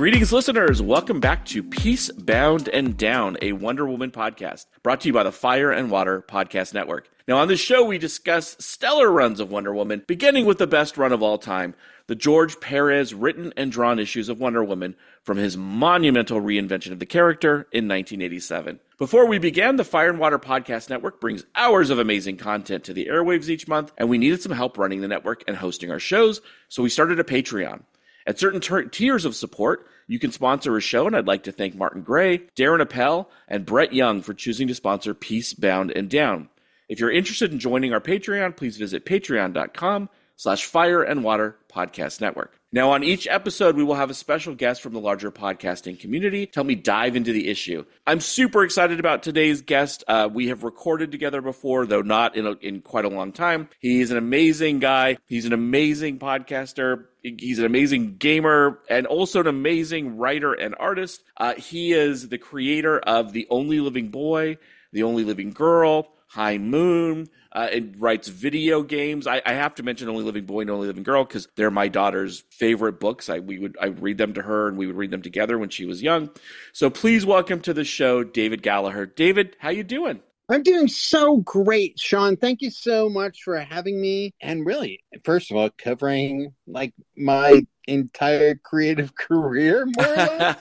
Greetings, listeners. Welcome back to Peace, Bound, and Down, a Wonder Woman podcast, brought to you by the Fire and Water Podcast Network. Now, on this show, we discuss stellar runs of Wonder Woman, beginning with the best run of all time, the George Perez written and drawn issues of Wonder Woman from his monumental reinvention of the character in 1987. Before we began, the Fire and Water Podcast Network brings hours of amazing content to the airwaves each month, and we needed some help running the network and hosting our shows, so we started a Patreon. At certain tiers of support, you can sponsor a show, and I'd like to thank Martin Gray, Darren Appel, and Brett Young for choosing to sponsor Peace, Bound, and Down. If you're interested in joining our Patreon, please visit patreon.com/Fire and Water Podcast Network. Now, on each episode, we will have a special guest from the larger podcasting community to help me dive into the issue. I'm super excited about today's guest. We have recorded together before, though not in quite a long time. He's an amazing guy. He's an amazing podcaster. He's an amazing gamer and also an amazing writer and artist. He is the creator of The Only Living Boy, The Only Living Girl, High Moon, and writes video games. I have to mention Only Living Boy and Only Living Girl because they're my daughter's favorite books. I read them to her, and we would read them together when she was young. So please welcome to the show, David Gallagher. David, how you doing? I'm doing so great, Sean. Thank you so much for having me. And really, first of all, covering like my entire creative career, more or less.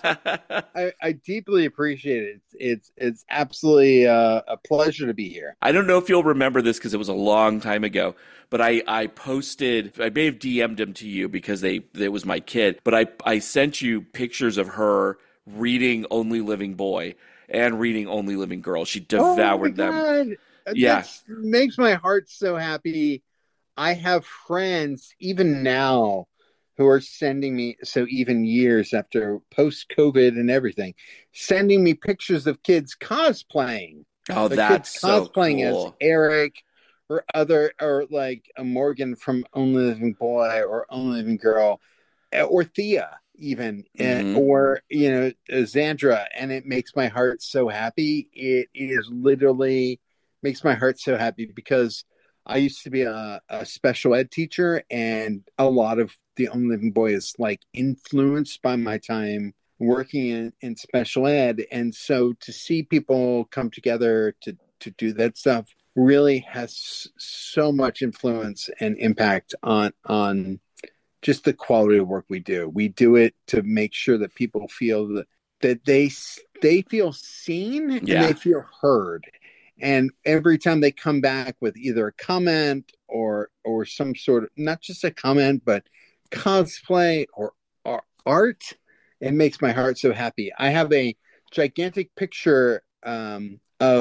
I deeply appreciate it. It's absolutely a pleasure to be here. I don't know if you'll remember this because it was a long time ago, but I may have DM'd them to you because they was my kid, but I sent you pictures of her reading Only Living Boy and reading Only Living Girl. She devoured them. Yeah. That makes my heart so happy. I have friends, even now, who are sending me, so even years after post-COVID and everything, sending me pictures of kids cosplaying. Oh, that's so cosplaying cool. As Eric or like a Morgan from Only Living Boy or Only Living Girl or Thea. Even or Xandra, and it makes my heart so happy. It is literally makes my heart so happy because I used to be a special ed teacher, and a lot of The Only Living Boy is like influenced by my time working in special ed, and so to see people come together to do that stuff really has so much influence and impact on just the quality of work we do. We do it to make sure that people feel that they feel seen and they feel heard. And every time they come back with either a comment or some sort of, not just a comment, but cosplay or art, it makes my heart so happy. I have a gigantic picture of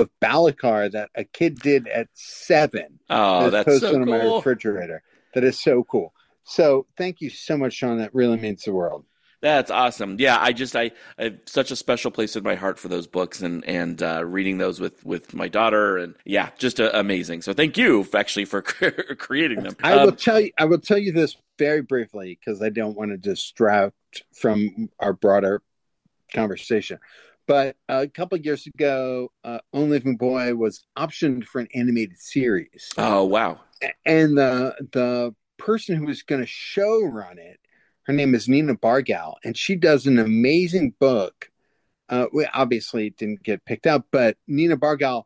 Balakar that a kid did at 7. Oh, that's so cool. On my refrigerator. That is so cool. So thank you so much, Sean. That really means the world. That's awesome. Yeah, I have such a special place in my heart for those books and reading those with my daughter, and just amazing. So thank you actually for creating them. I will tell you this very briefly because I don't want to distract from our broader conversation. But a couple of years ago, Only Living Boy was optioned for an animated series. Oh wow! And the person who was going to show run it, her name is Nina Bargal, and she does an amazing book. Obviously it didn't get picked up, but Nina Bargal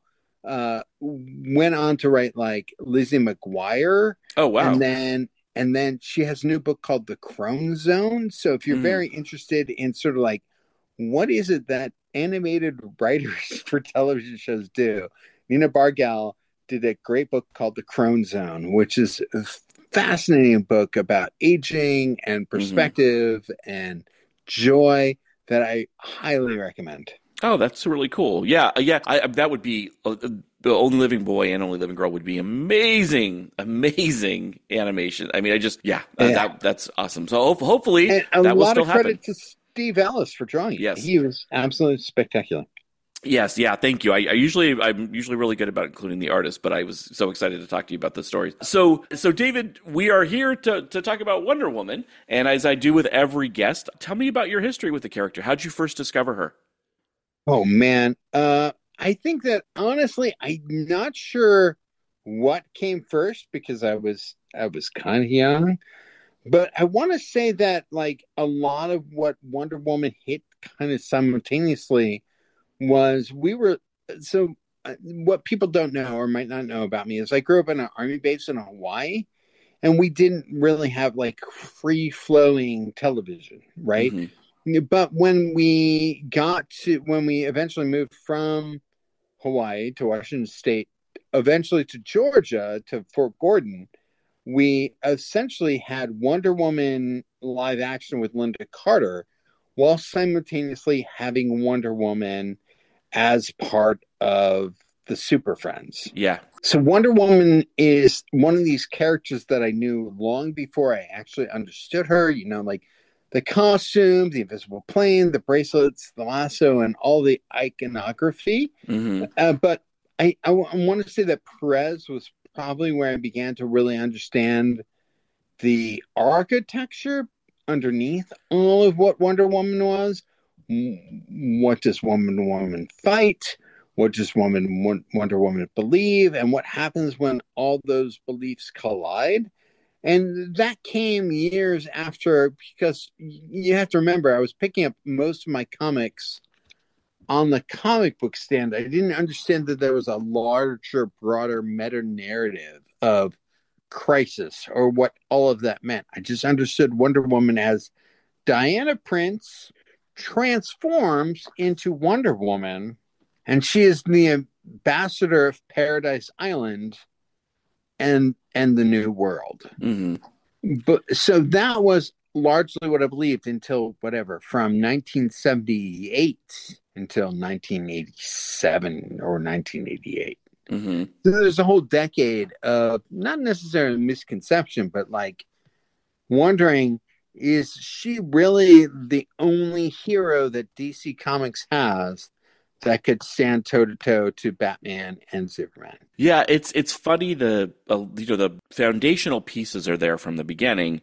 went on to write like Lizzie McGuire. Oh wow. And then she has a new book called The Crone Zone. So if you're very interested in sort of like what is it that animated writers for television shows do, Nina Bargal did a great book called The Crone Zone, which is fascinating book about aging and perspective and joy that I highly recommend. Oh, that's really cool. Yeah. That would be The Only Living Boy and Only Living Girl would be amazing animation. I mean, that's awesome. So hopefully and that will still happen. A lot of credit to Steve Ellis for drawing it. Yes, he was absolutely spectacular. Yes, thank you. I'm usually really good about including the artist, but I was so excited to talk to you about the stories. So David, we are here to talk about Wonder Woman, and as I do with every guest, tell me about your history with the character. How'd you first discover her? Oh man, I think that honestly, I'm not sure what came first because I was kind of young, But I want to say that like a lot of what Wonder Woman hit kind of simultaneously was what people don't know or might not know about me is I grew up in an army base in Hawaii, and we didn't really have like free flowing television, right? Mm-hmm. But when we eventually moved from Hawaii to Washington State, eventually to Georgia to Fort Gordon, we essentially had Wonder Woman live action with Linda Carter while simultaneously having Wonder Woman as part of the Super Friends. Yeah. So Wonder Woman is one of these characters that I knew long before I actually understood her, like the costumes, the invisible plane, the bracelets, the lasso, and all the iconography. Mm-hmm. But I want to say that Perez was probably where I began to really understand the architecture underneath all of what Wonder Woman was. What does Wonder Woman fight? What does Wonder Woman believe? And what happens when all those beliefs collide? And that came years after, because you have to remember, I was picking up most of my comics on the comic book stand. I didn't understand that there was a larger, broader meta narrative of crisis or what all of that meant. I just understood Wonder Woman as Diana Prince transforms into Wonder Woman, and she is the ambassador of Paradise Island and the New World. Mm-hmm. But so that was largely what I believed until from 1978 until 1987 or 1988. Mm-hmm. So there's a whole decade of not necessarily misconception, but like wondering, is she really the only hero that DC Comics has that could stand toe to toe to Batman and Superman? Yeah, it's funny. The foundational pieces are there from the beginning,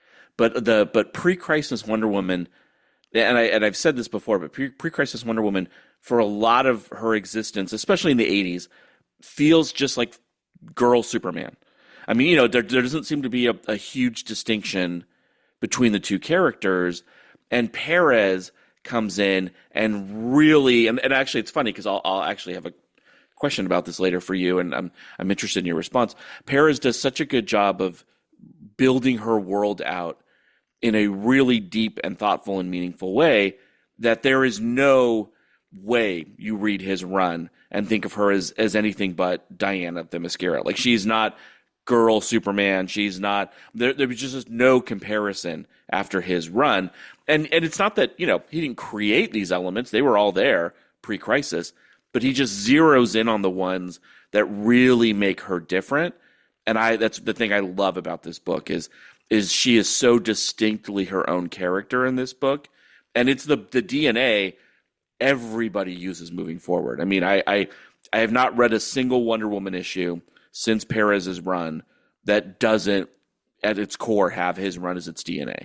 but pre-crisis Wonder Woman, and I've said this before, but pre-crisis Wonder Woman, for a lot of her existence, especially in the 80s, feels just like girl Superman. I mean, there doesn't seem to be a huge distinction between the two characters, and Perez comes in and really, and actually it's funny because I'll actually have a question about this later for you, and I'm interested in your response. Perez does such a good job of building her world out in a really deep and thoughtful and meaningful way that there is no way you read his run and think of her as anything but Diana the Mascara. Like, she's not girl Superman. She's not, there was just no comparison after his run. And it's not that, he didn't create these elements. They were all there pre-crisis, but he just zeroes in on the ones that really make her different. And that's the thing I love about this book is she is so distinctly her own character in this book. And it's the DNA everybody uses moving forward. I mean, I have not read a single Wonder Woman issue since Perez's run that doesn't, at its core, have his run as its DNA.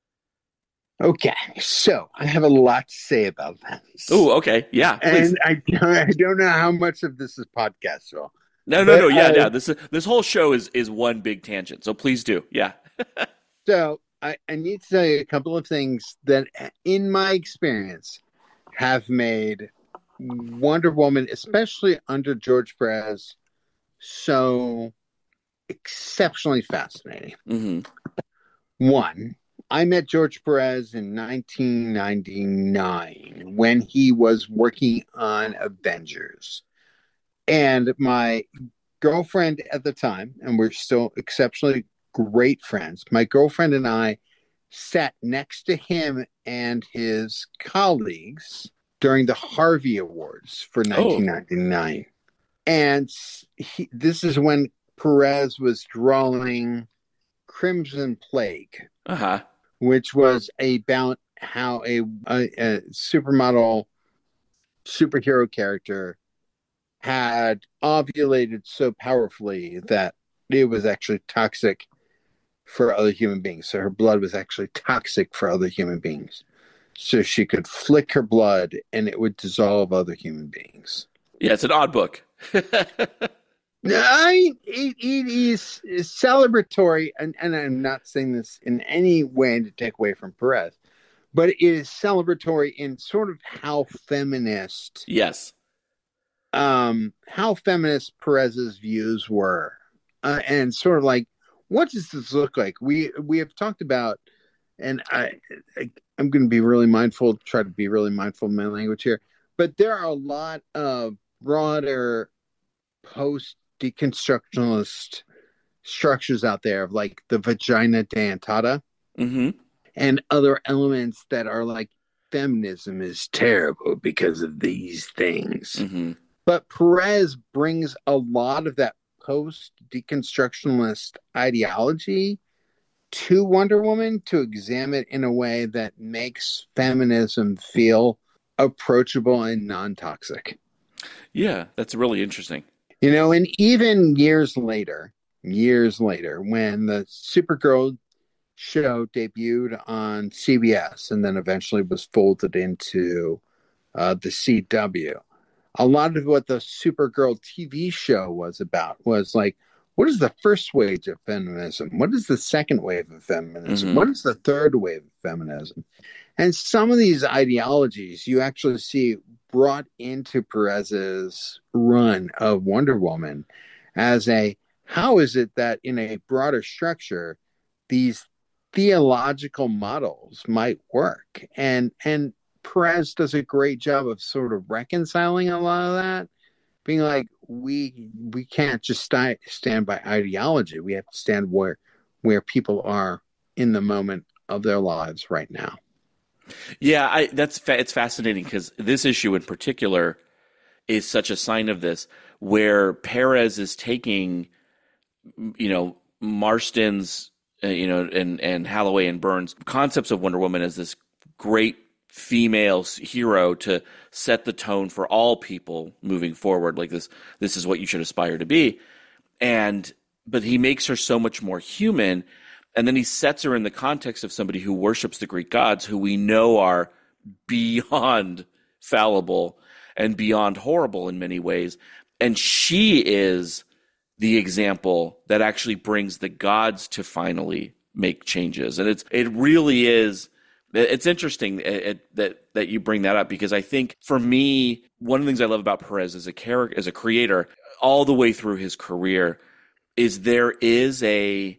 Okay, so I have a lot to say about that. Oh, okay, yeah, please. And I don't know how much of this is podcast, so. No, yeah. This whole show is one big tangent, so please do, yeah. So I need to tell you a couple of things that, in my experience, have made Wonder Woman, especially under George Perez, so exceptionally fascinating. Mm-hmm. One, I met George Perez in 1999 when he was working on Avengers. And my girlfriend at the time, and we're still exceptionally great friends, my girlfriend and I sat next to him and his colleagues during the Harvey Awards for 1999. And this is when Perez was drawing Crimson Plague, which was about how a supermodel superhero character had ovulated so powerfully that it was actually toxic for other human beings. So her blood was actually toxic for other human beings. So she could flick her blood and it would dissolve other human beings. Yeah, it's an odd book. It is celebratory, and I'm not saying this in any way to take away from Perez, but it is celebratory in sort of Yes. how feminist Perez's views were, and sort of like, what does this look like? We have talked about, and I'm going to be really mindful, try to be really mindful of my language here, but there are a lot of broader post deconstructionalist structures out there of like the vagina dentata Mm-hmm. and other elements that are like feminism is terrible because of these things. Mm-hmm. But Perez brings a lot of that post deconstructionalist ideology to Wonder Woman to examine it in a way that makes feminism feel approachable and non toxic. Yeah, that's really interesting. You know, and even years later, when the Supergirl show debuted on CBS and then eventually was folded into the CW, a lot of what the Supergirl TV show was about was like, what is the first wave of feminism? What is the second wave of feminism? Mm-hmm. What is the third wave of feminism? And some of these ideologies you actually see brought into Perez's run of Wonder Woman as a, how is it that in a broader structure these theological models might work? And Perez does a great job of sort of reconciling a lot of that, being like, we can't just stand by ideology. We have to stand where people are in the moment of their lives right now. Yeah, it's fascinating because this issue in particular is such a sign of this, where Perez is taking, Marston's, and Hathaway and Burns' concepts of Wonder Woman as this great female hero to set the tone for all people moving forward. Like this is what you should aspire to be. But he makes her so much more human. And then he sets her in the context of somebody who worships the Greek gods, who we know are beyond fallible and beyond horrible in many ways. And she is the example that actually brings the gods to finally make changes. And it really is. It's interesting that you bring that up, because I think for me, one of the things I love about Perez as a character, as a creator, all the way through his career, is there is a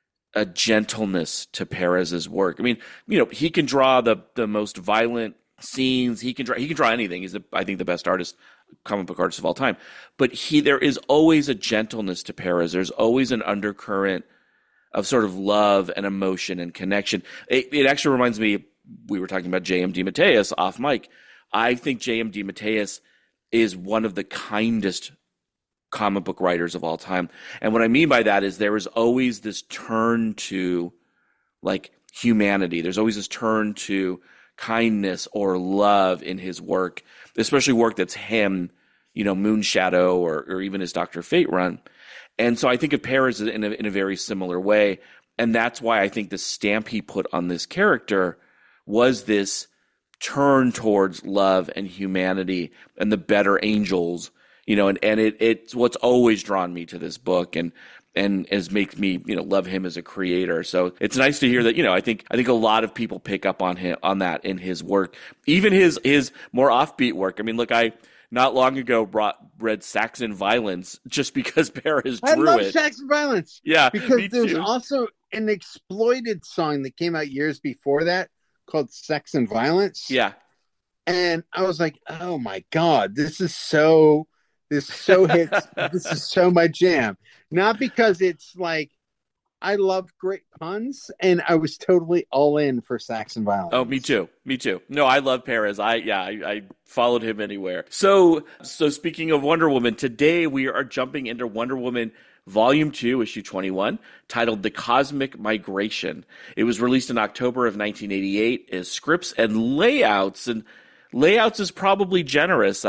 gentleness to Perez's work. I mean, he can draw the most violent scenes. He can draw anything. He's I think the best comic book artist of all time. But there is always a gentleness to Perez. There's always an undercurrent of sort of love and emotion and connection. It actually reminds me, we were talking about J.M. DeMatteis off mic. I think J.M. DeMatteis is one of the kindest comic book writers of all time. And what I mean by that is there is always this turn to like humanity. There's always this turn to kindness or love in his work, especially work that's him, Moonshadow or even his Dr. Fate run. And so I think of Perez in a very similar way. And that's why I think the stamp he put on this character was this turn towards love and humanity and the better angels, and it's what's always drawn me to this book and has made me, love him as a creator. So it's nice to hear that, I think a lot of people pick up on that in his work, even his more offbeat work. I mean, look, I not long ago read Saxon Violence just because Perez drew it. I love Saxon Violence. Yeah, because there's also an exploited song that came out years before that called Saxon Violence. Yeah. And I was like, oh my God, this so hits. This is so my jam. Not because it's like, I love great puns, and I was totally all in for Saxon Violence. Oh, me too. No, I love Perez. I followed him anywhere. So speaking of Wonder Woman, today we are jumping into Wonder Woman Volume 2, Issue 21, titled The Cosmic Migration. It was released in October of 1988 as scripts and layouts. And layouts is probably generous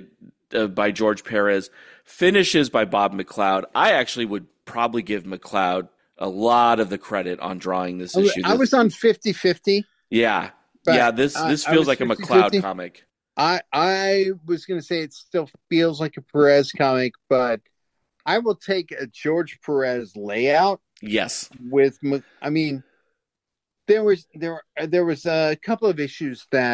by George Perez. Finishes by Bob McLeod. I actually would probably give McLeod a lot of the credit on drawing this issue. I was on 50-50. Yeah. Yeah, this feels like 50-50. A McLeod comic. I was going to say it still feels like a Perez comic, but I will take a George Perez layout Yes. with. I mean, there was a couple of issues of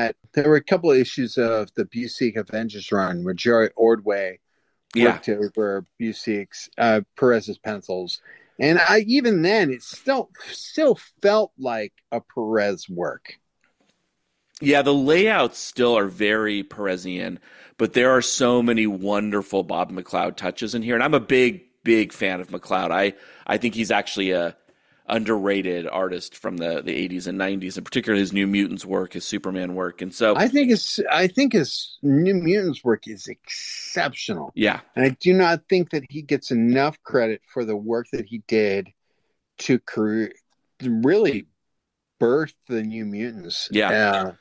the Busiek Avengers run where Jerry Ordway worked over Busiek's Perez's pencils, and even then it still felt like a Perez work. Yeah, the layouts still are very Perezian, but there are so many wonderful Bob McLeod touches in here, and I'm a big fan of McLeod. I think he's actually a underrated artist from the 80s and 90s, and particularly his New Mutants work, his Superman work. And so I think his New Mutants work is exceptional. Yeah. And I do not think that he gets enough credit for the work that he did to really birth the New Mutants. Yeah.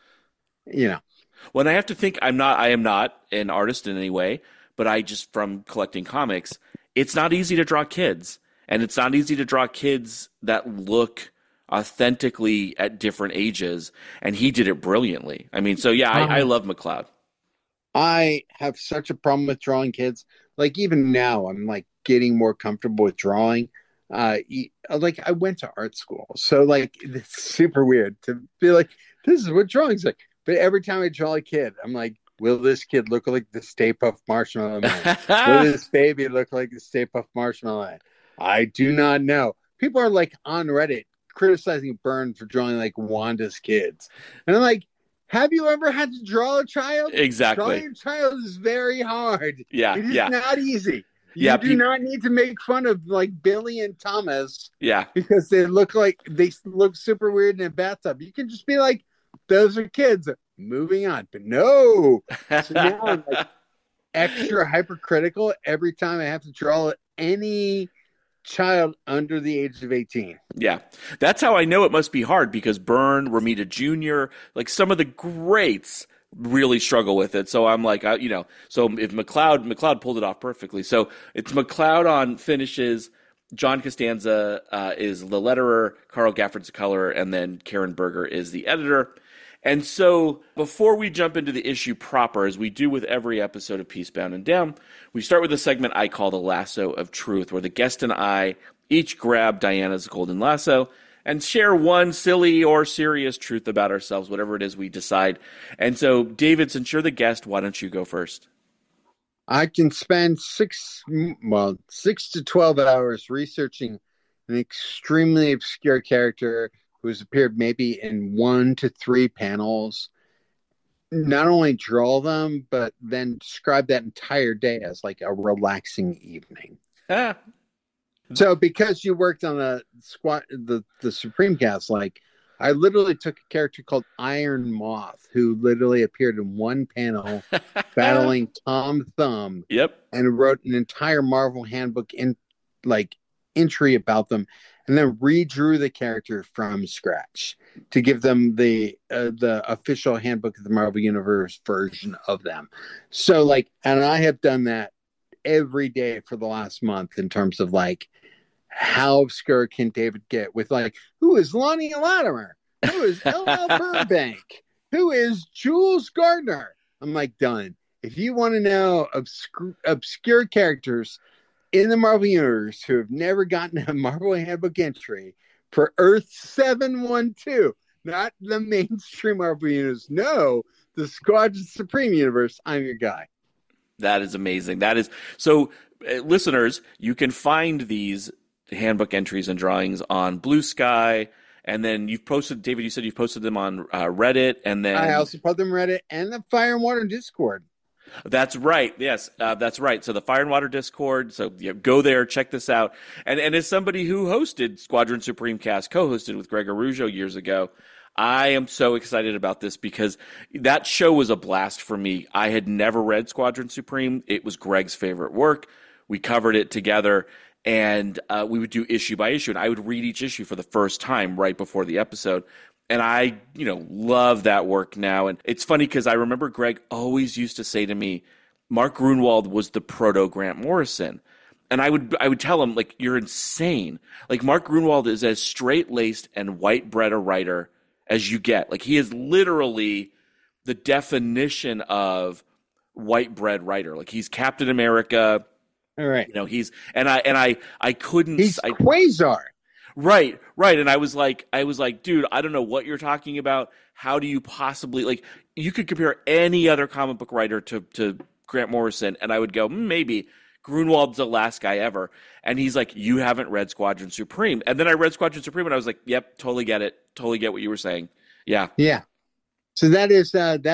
When I have to think, I am not an artist in any way, but I just, from collecting comics, it's not easy to draw kids. And it's not easy to draw kids that look authentically at different ages. And he did it brilliantly. I mean, so yeah, I love McLeod. I have such a problem with drawing kids. Like even now, I'm like getting more comfortable with drawing. Like I went to art school, so like it's super weird to be like, this is what drawing's like. But every time I draw a kid, I'm like, will this kid look like the Stay Puft Marshmallow Man? Will this baby look like the Stay Puft Marshmallow Man? I do not know. People are like on Reddit criticizing Byrne for drawing like Wanda's kids. And I'm like, have you ever had to draw a child? Exactly. Drawing a child is very hard. Yeah. It is not easy. You do not need to make fun of like Billy and Thomas. Yeah. Because they look super weird in a bathtub. You can just be like, those are kids. Moving on. But no. So now I'm like extra hypercritical every time I have to draw any child under the age of 18. Yeah. That's how I know it must be hard, because Byrne, Romita Jr., like some of the greats really struggle with it. So I'm like, so if McLeod pulled it off perfectly. So it's McLeod on finishes, John Costanza is the letterer, Carl Gafford's the colorer, and then Karen Berger is the editor. And so before we jump into the issue proper, as we do with every episode of Peacebound and Down, we start with a segment I call the Lasso of Truth, where the guest and I each grab Diana's golden lasso and share one silly or serious truth about ourselves, whatever it is we decide. And so, David, since you're the guest, why don't you go first? I can spend 6 to 12 hours researching an extremely obscure character who's appeared maybe in 1 to 3 panels, not only draw them, but then describe that entire day as like a relaxing evening. So because you worked on the Supreme Cast, like I literally took a character called Iron Moth, who literally appeared in 1 panel battling Tom Thumb. Yep. And wrote an entire Marvel handbook entry about them, and then redrew the character from scratch to give them the official handbook of the Marvel Universe version of them. So and I have done that every day for the last month in terms of how obscure can David get with who is Lonnie Latimer? Who is L.L. Burbank? Who is Jules Gardner? I'm done. If you want to know obscure characters in the Marvel Universe who have never gotten a Marvel Handbook entry for Earth 712, not the mainstream Marvel Universe, no, the Squadron Supreme Universe, I'm your guy. That is amazing. That is so. Listeners, you can find these handbook entries and drawings on Blue Sky, and then you've posted. David, you said you've posted them on Reddit, and then I also put them on Reddit and the Fire and Water Discord. That's right. Yes, that's right. So the Fire and Water Discord. So go there, check this out. And as somebody who hosted Squadron Supreme Cast, co-hosted with Greg Arujo years ago, I am so excited about this because that show was a blast for me. I had never read Squadron Supreme. It was Greg's favorite work. We covered it together, and we would do issue by issue, and I would read each issue for the first time right before the episode. And I, love that work now. And it's funny because I remember Greg always used to say to me, Mark Grunwald was the proto Grant Morrison. And I would tell him, you're insane. Mark Grunwald is as straight-laced and white bread a writer as you get. He is literally the definition of white bread writer. He's Captain America. All right. You know, I couldn't. He's Quasar. Right. And I was like, dude, I don't know what you're talking about. How do you possibly, like, you could compare any other comic book writer to Grant Morrison, and I would go, maybe. Grunwald's the last guy ever. And he's like, you haven't read Squadron Supreme. And then I read Squadron Supreme, and I was like, yep, totally get it. Totally get what you were saying. Yeah. Yeah. So that is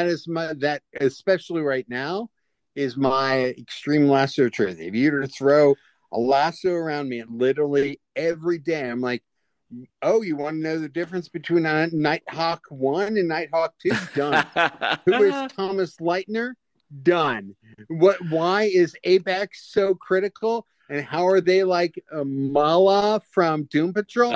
that especially right now is my extreme lasso truth. If you were to throw a lasso around me, and literally every day I'm like, oh, you want to know the difference between Nighthawk 1 and Nighthawk 2? Done. Who is Thomas Leitner? Done. Why is Apex so critical? And how are they like Mala from Doom Patrol?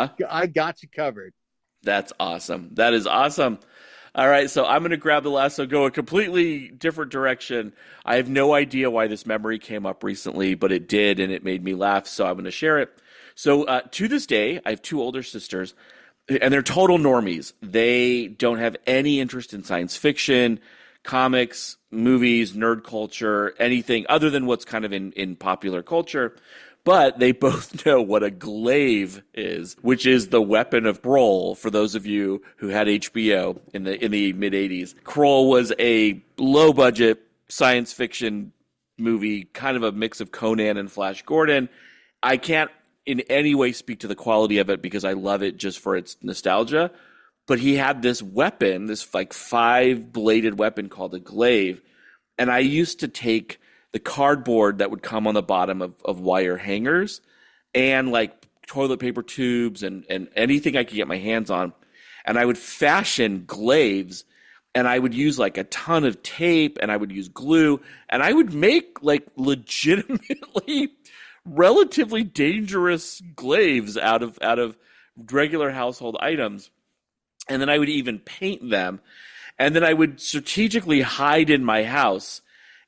I got you covered. That's awesome. That is awesome. All right, so I'm going to grab the lasso, go a completely different direction. I have no idea why this memory came up recently, but it did, and it made me laugh, so I'm going to share it. So to this day, I have two older sisters, and they're total normies. They don't have any interest in science fiction, comics, movies, nerd culture, anything other than what's kind of in popular culture. But they both know what a glaive is, which is the weapon of Kroll, for those of you who had HBO in the mid-'80s. Kroll was a low-budget science fiction movie, kind of a mix of Conan and Flash Gordon. I can't in any way speak to the quality of it because I love it just for its nostalgia. But he had this weapon, this like 5-bladed weapon called a glaive. And I used to take the cardboard that would come on the bottom of wire hangers and like toilet paper tubes and anything I could get my hands on. And I would fashion glaives, and I would use like a ton of tape, and I would use glue, and I would make like legitimately relatively dangerous glaives out of regular household items. And then I would even paint them. And then I would strategically hide in my house.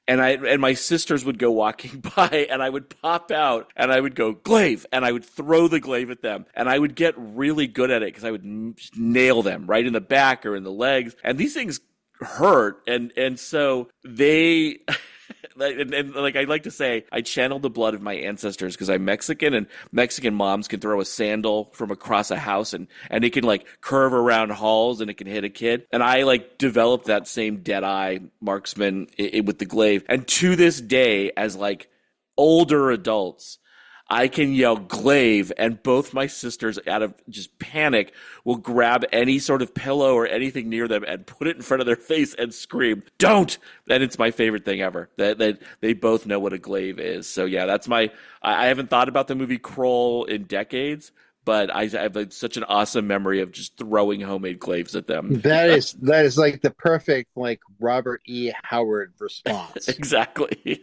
And my sisters would go walking by, and I would pop out, and I would go, glaive, and I would throw the glaive at them. And I would get really good at it because I would nail them right in the back or in the legs. And these things hurt. And so they... And like I like to say, I channeled the blood of my ancestors because I'm Mexican, and Mexican moms can throw a sandal from across a house and it can like curve around halls and it can hit a kid. And I like developed that same dead eye marksman with the glaive. And to this day, as like older adults, I can yell glaive, and both my sisters, out of just panic, will grab any sort of pillow or anything near them and put it in front of their face and scream, don't! And it's my favorite thing ever, that they both know what a glaive is. So yeah, that's I haven't thought about the movie Kroll in decades, but I have like such an awesome memory of just throwing homemade glaives at them. That is like the perfect like Robert E. Howard response. Exactly.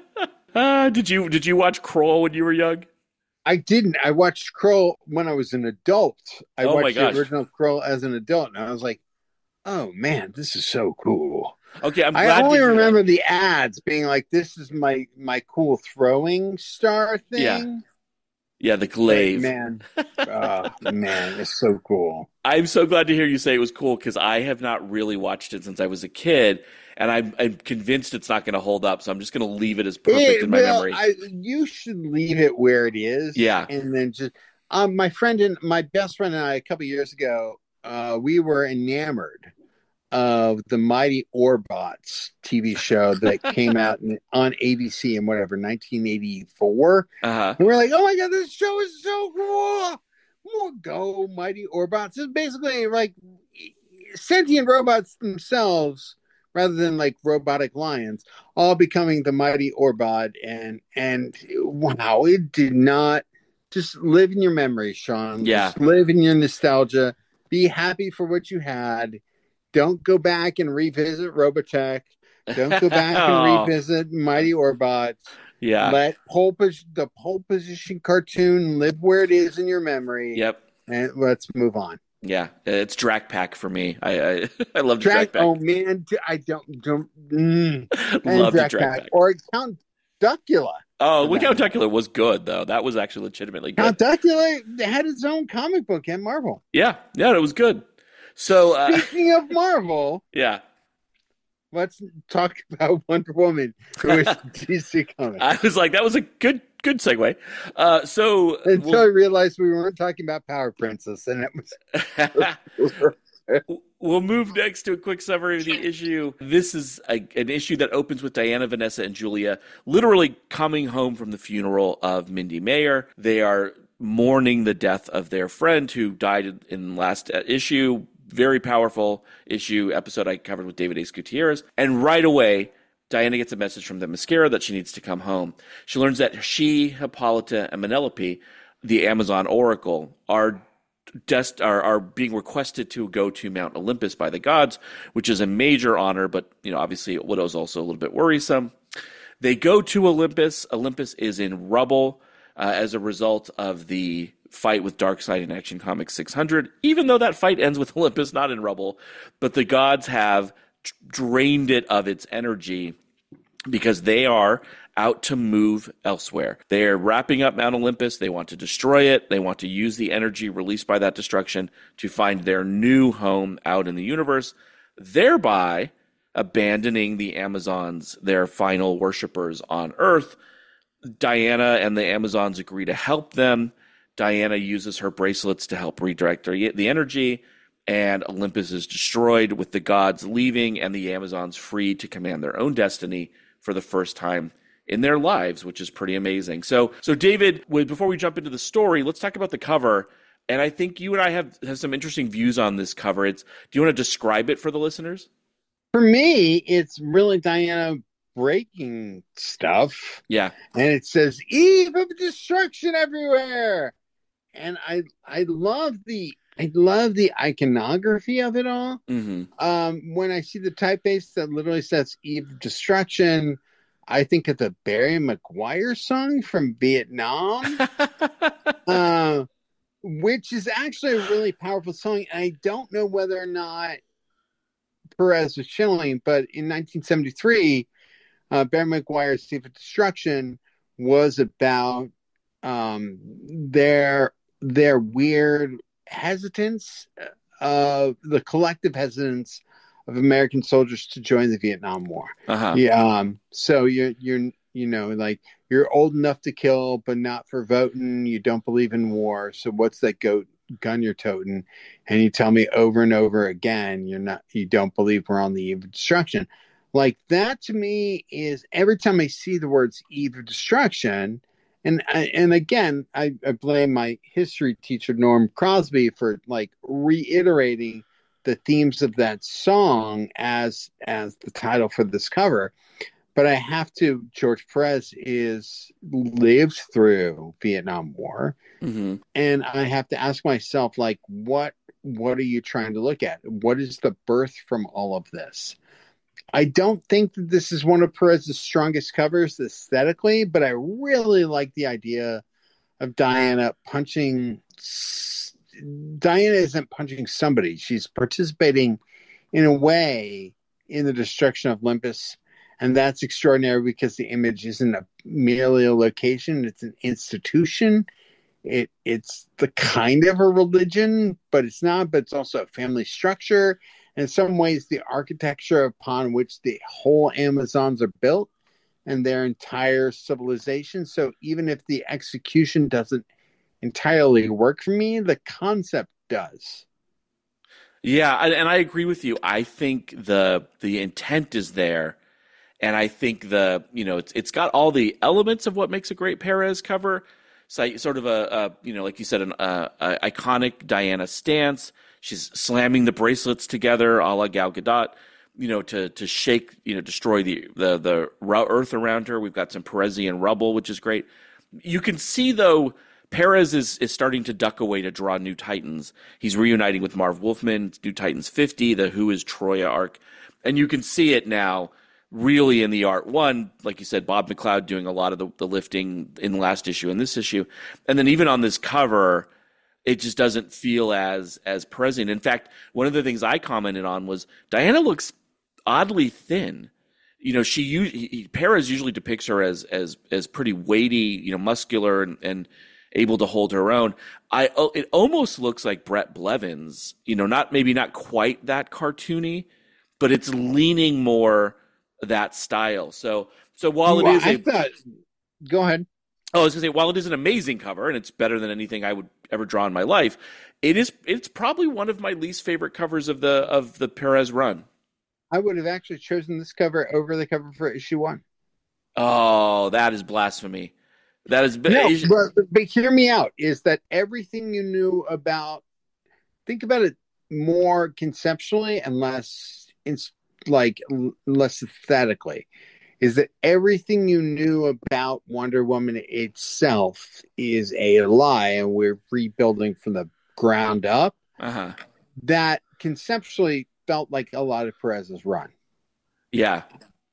Did you watch Kroll when you were young? I didn't. I watched Kroll when I was an adult. I watched the original Kroll as an adult, and I was like, "Oh man, this is so cool." Okay, I'm glad. I only remember the ads being like, "This is my cool throwing star thing." Yeah, the glaive. Man, man, it's so cool. I'm so glad to hear you say it was cool because I have not really watched it since I was a kid. And I'm convinced it's not going to hold up, so I'm just going to leave it as perfect in my memory. You should leave it where it is. Yeah. And then just my best friend and I, a couple years ago, we were enamored of the Mighty Orbots TV show that came out on ABC in 1984. And we're like, oh my God, this show is so cool. We'll go Mighty Orbots. It's basically like sentient robots themselves, rather than like robotic lions, all becoming the Mighty Orbot. And wow, it did not just live in your memory, Sean. Yeah. Just live in your nostalgia. Be happy for what you had. Don't go back and revisit Robotech. Don't go back and revisit Mighty Orbots. Yeah. Let the pole position cartoon live where it is in your memory. Yep. And let's move on. Yeah, it's Drac Pack for me. I love Drac Pack. Oh man, I don't love the Drac Pack. Or Count Duckula. Oh, Count Duckula was good though. That was actually legitimately good. Count Duckula had its own comic book at Marvel. Yeah, it was good. So speaking of Marvel, yeah, let's talk about Wonder Woman, who is DC Comics. I was like, that was a good segue. Until I realized we weren't talking about Power Princess, and it was. We'll move next to a quick summary of the issue. This is an issue that opens with Diana, Vanessa, and Julia literally coming home from the funeral of Mindy Mayer. They are mourning the death of their friend who died in the last issue. Very powerful episode I covered with David Ace Gutierrez. And right away, Diana gets a message from the Mascara that she needs to come home. She learns that she, Hippolyta, and Penelope, the Amazon Oracle, are being requested to go to Mount Olympus by the gods, which is a major honor, but obviously it was also a little bit worrisome. They go to Olympus. Olympus is in rubble as a result of the fight with Darkseid in Action Comics 600, even though that fight ends with Olympus not in rubble, but the gods have drained it of its energy because they are out to move elsewhere. They are wrapping up Mount Olympus. They want to destroy it. They want to use the energy released by that destruction to find their new home out in the universe, thereby abandoning the Amazons, their final worshippers on Earth. Diana and the Amazons agree to help them. Diana uses her bracelets to help redirect the energy, and Olympus is destroyed with the gods leaving and the Amazons free to command their own destiny for the first time in their lives, which is pretty amazing. So David, before we jump into the story, let's talk about the cover. And I think you and I have some interesting views on this cover. Do you want to describe it for the listeners? For me, it's really Diana breaking stuff. Yeah. And it says, Eve of destruction everywhere. And I love the iconography of it all. Mm-hmm. When I see the typeface that literally says Eve of Destruction, I think of the Barry McGuire song from Vietnam, which is actually a really powerful song. And I don't know whether or not Perez was chilling, but in 1973, Barry McGuire's Eve of Destruction was about their weird hesitance, the collective hesitance of American soldiers to join the Vietnam War. Uh-huh. Yeah. So you're like you're old enough to kill, but not for voting. You don't believe in war. So what's that gun you're toting? And you tell me over and over again, you don't believe we're on the eve of destruction. Like that to me is every time I see the words eve of destruction. And again, I blame my history teacher, Norm Crosby, for like reiterating the themes of that song as the title for this cover. But I have to, George Perez lived through Vietnam War. Mm-hmm. And I have to ask myself, like, what are you trying to look at? What is the birth from all of this? I don't think that this is one of Perez's strongest covers aesthetically, but I really like the idea of Diana punching. Diana isn't punching somebody. She's participating in a way in the destruction of Olympus. And that's extraordinary because the image isn't merely a location. It's an institution. It's the kind of a religion, but it's not. But it's also a family structure. And in some ways, the architecture upon which the whole Amazons are built and their entire civilization. So even if the execution doesn't entirely work for me, the concept does. Yeah, and I agree with you. I think the intent is there, and I think it's got all the elements of what makes a great Perez cover. So sort of a like you said, an iconic Diana stance. She's slamming the bracelets together, a la Gal Gadot, to shake, destroy the earth around her. We've got some Perezian rubble, which is great. You can see though, Perez is starting to duck away to draw New Titans. He's reuniting with Marv Wolfman, New Titans 50, the Who is Troya arc. And you can see it now really in the art. One, like you said, Bob McLeod doing a lot of the lifting in the last issue and this issue. And then even on this cover, it just doesn't feel as Perezian. In fact, one of the things I commented on was Diana looks oddly thin. Perez usually depicts her as pretty weighty, muscular and able to hold her own. It almost looks like Brett Blevins, maybe not quite that cartoony, but it's leaning more that style. So while it Well, is I thought. Go ahead. I was gonna say, while it is an amazing cover and it's better than anything I would ever draw in my life, it's probably one of my least favorite covers of the Perez run. I would have actually chosen this cover over the cover for issue 1. Oh, that is blasphemy. That is No, but hear me out. Is that everything you knew about? Think about it more conceptually and less, less aesthetically. Is that everything you knew about Wonder Woman itself is a lie, and we're rebuilding from the ground up? Uh-huh. That conceptually felt like a lot of Perez's run. Yeah.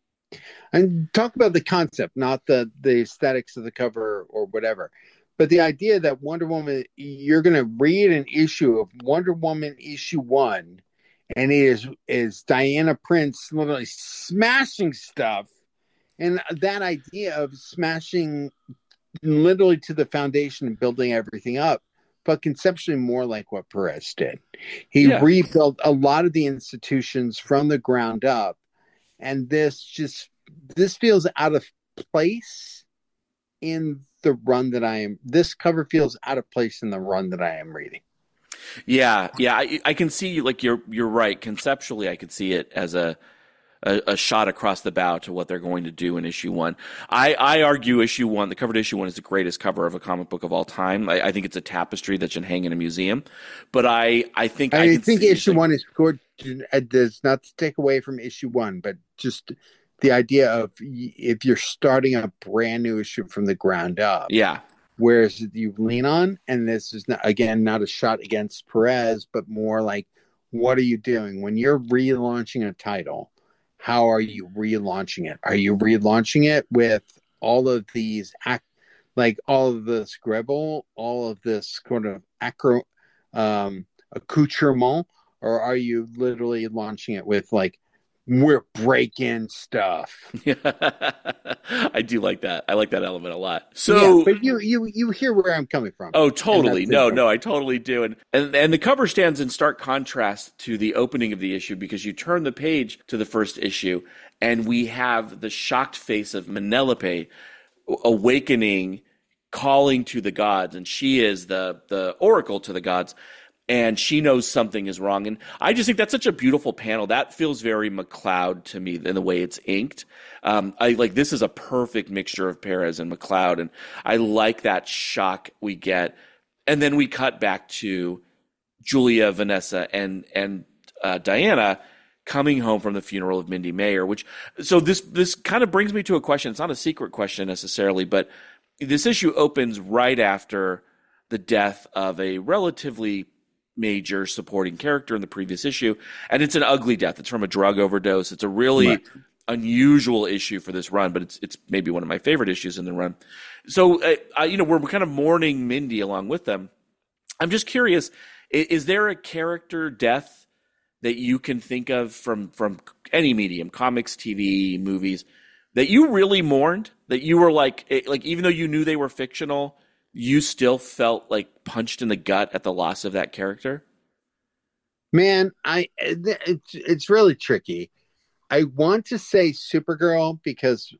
And talk about the concept, not the aesthetics of the cover or whatever. But the idea that Wonder Woman, you're going to read an issue of Wonder Woman issue 1, and it is Diana Prince literally smashing stuff. And that idea of smashing literally to the foundation and building everything up, but conceptually more like what Perez did. He rebuilt a lot of the institutions from the ground up. And this feels out of place in the run that this cover feels out of place in the run that I am reading. Yeah. I can see, like, you're right. Conceptually, I could see it as a shot across the bow to what they're going to do in issue 1. I argue issue 1, the cover to issue 1, is the greatest cover of a comic book of all time. I think it's a tapestry that should hang in a museum. But I think issue 1 is good. Does not to take away from issue 1, but just the idea of if you're starting a brand new issue from the ground up. Yeah. Whereas you lean on, and this is not a shot against Perez, but more like, what are you doing when you're relaunching a title? How are you relaunching it? Are you relaunching it with all of these all of this scribble, all of this kind of accoutrement, or are you literally launching it with we're breaking stuff? I do like that. I like that element a lot. So, yeah, but you hear where I'm coming from. Oh, totally. No, I totally do. And the cover stands in stark contrast to the opening of the issue, because you turn the page to the first issue and we have the shocked face of Manelope awakening, calling to the gods, and she is the oracle to the gods. And she knows something is wrong. And I just think that's such a beautiful panel. That feels very McCloud to me in the way it's inked. This is a perfect mixture of Perez and McCloud. And I like that shock we get. And then we cut back to Julia, Vanessa, and Diana coming home from the funeral of Mindy Mayer, so this kind of brings me to a question. It's not a secret question necessarily, but this issue opens right after the death of a relatively major supporting character in the previous issue, and it's an ugly death. It's from a drug overdose. It's a really unusual issue for this run, but it's maybe one of my favorite issues in the run. So we're kind of mourning Mindy along with them. I'm just curious, is there a character death that you can think of from any medium, comics, TV, movies, that you really mourned, that you were like even though you knew they were fictional, you still felt like punched in the gut at the loss of that character? Man, it's really tricky. I want to say Supergirl because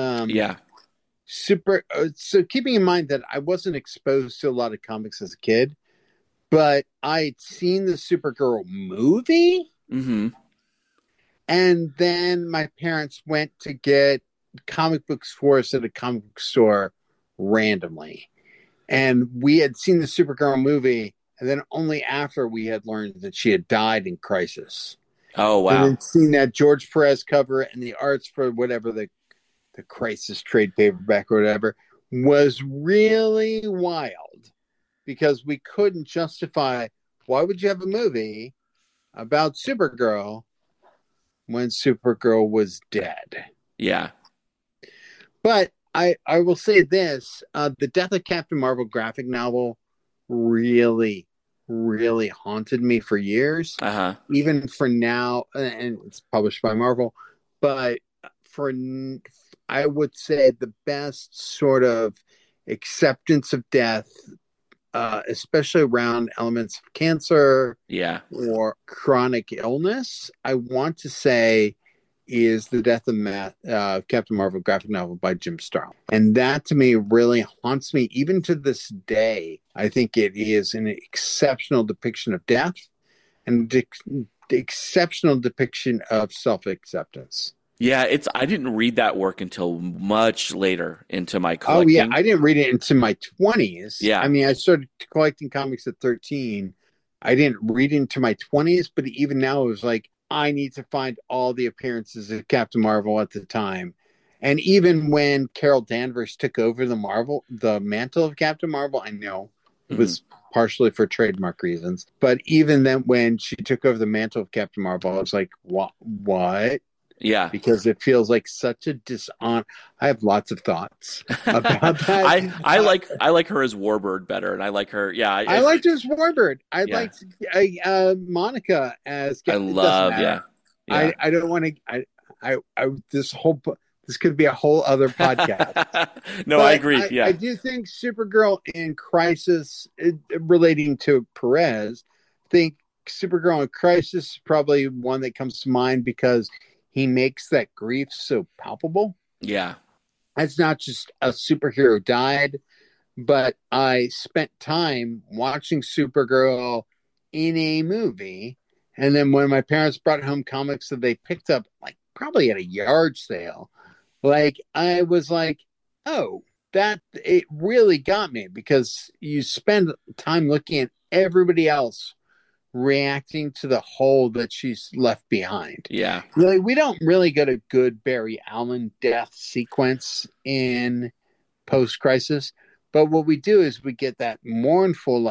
so keeping in mind that I wasn't exposed to a lot of comics as a kid, but I'd seen the Supergirl movie. Mm-hmm. And then my parents went to get comic books for us at a comic book store randomly. And we had seen the Supergirl movie, and then only after we had learned that she had died in Crisis. Oh, wow. And then seeing that George Perez cover and the arts for whatever the Crisis trade paperback or whatever was really wild, because we couldn't justify, why would you have a movie about Supergirl when Supergirl was dead? Yeah. But I will say this, the Death of Captain Marvel graphic novel really, really haunted me for years. Uh-huh. Even for now, and it's published by Marvel, but I would say the best sort of acceptance of death especially around elements of cancer Yeah. or chronic illness, I want to say is The Death of Captain Marvel graphic novel by Jim Starlin. And that to me really haunts me even to this day. I think it is an exceptional depiction of death and exceptional depiction of self-acceptance. Yeah, I didn't read that work until much later into my collecting. Oh yeah, I didn't read it into my 20s. Yeah. I mean, I started collecting comics at 13. I didn't read it into my 20s, but even now it was like, I need to find all the appearances of Captain Marvel at the time. And even when Carol Danvers took over the mantle of Captain Marvel, I know it was partially for trademark reasons, but even then when she took over the mantle of Captain Marvel, I was like, what? Yeah. Because it feels like such a dishonor. I have lots of thoughts about that. I like her as Warbird better, and I like her. Yeah, I liked her as Warbird. I liked Monica as. I love. Yeah. I don't want to. This could be a whole other podcast. No, I agree. I do think Supergirl in Crisis, relating to Perez, think Supergirl in Crisis is probably one that comes to mind because he makes that grief so palpable. Yeah. It's not just a superhero died, but I spent time watching Supergirl in a movie. And then when my parents brought home comics that they picked up, like probably at a yard sale, like I was like, oh, that it really got me because you spend time looking at everybody else reacting to the hole that she's left behind. Yeah. Really, we don't really get a good Barry Allen death sequence in post-crisis, but what we do is we get that mournful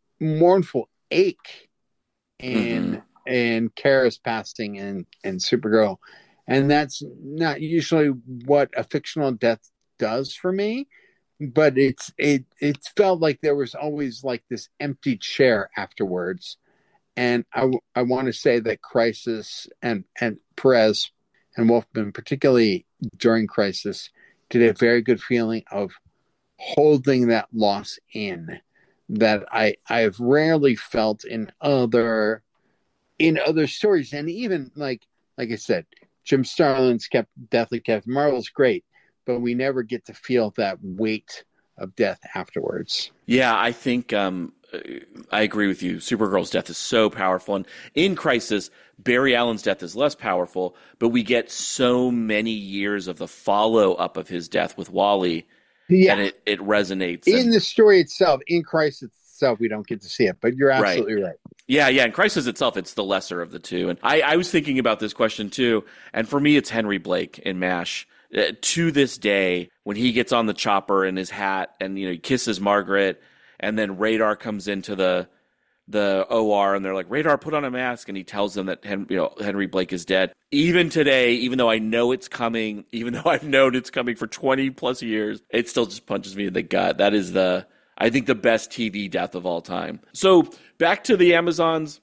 ache in Kara's passing and Supergirl. And that's not usually what a fictional death does for me, but it felt like there was always like this empty chair afterwards. And I want to say that Crisis and Perez and Wolfman, particularly during Crisis, did a very good feeling of holding that loss in that I've rarely felt in other stories. And even like I said, Jim Starlin's Deathly Captain Marvel is great, but we never get to feel that weight of death afterwards. Yeah, I think I agree with you. Supergirl's death is so powerful. And in Crisis, Barry Allen's death is less powerful, but we get so many years of the follow-up of his death with Wally, and it resonates. In the story itself, in Crisis itself, we don't get to see it, but you're absolutely right. Yeah, in Crisis itself, it's the lesser of the two. And I was thinking about this question, too, and for me, it's Henry Blake in MASH. To this day, when he gets on the chopper in his hat and he kisses Margaret, and then Radar comes into the OR and they're like, Radar, put on a mask, and he tells them that Henry Blake is dead. Even today, even though I know it's coming, even though I've known it's coming for 20 plus years, it still just punches me in the gut. That is I think the best TV death of all time. So back to the Amazons.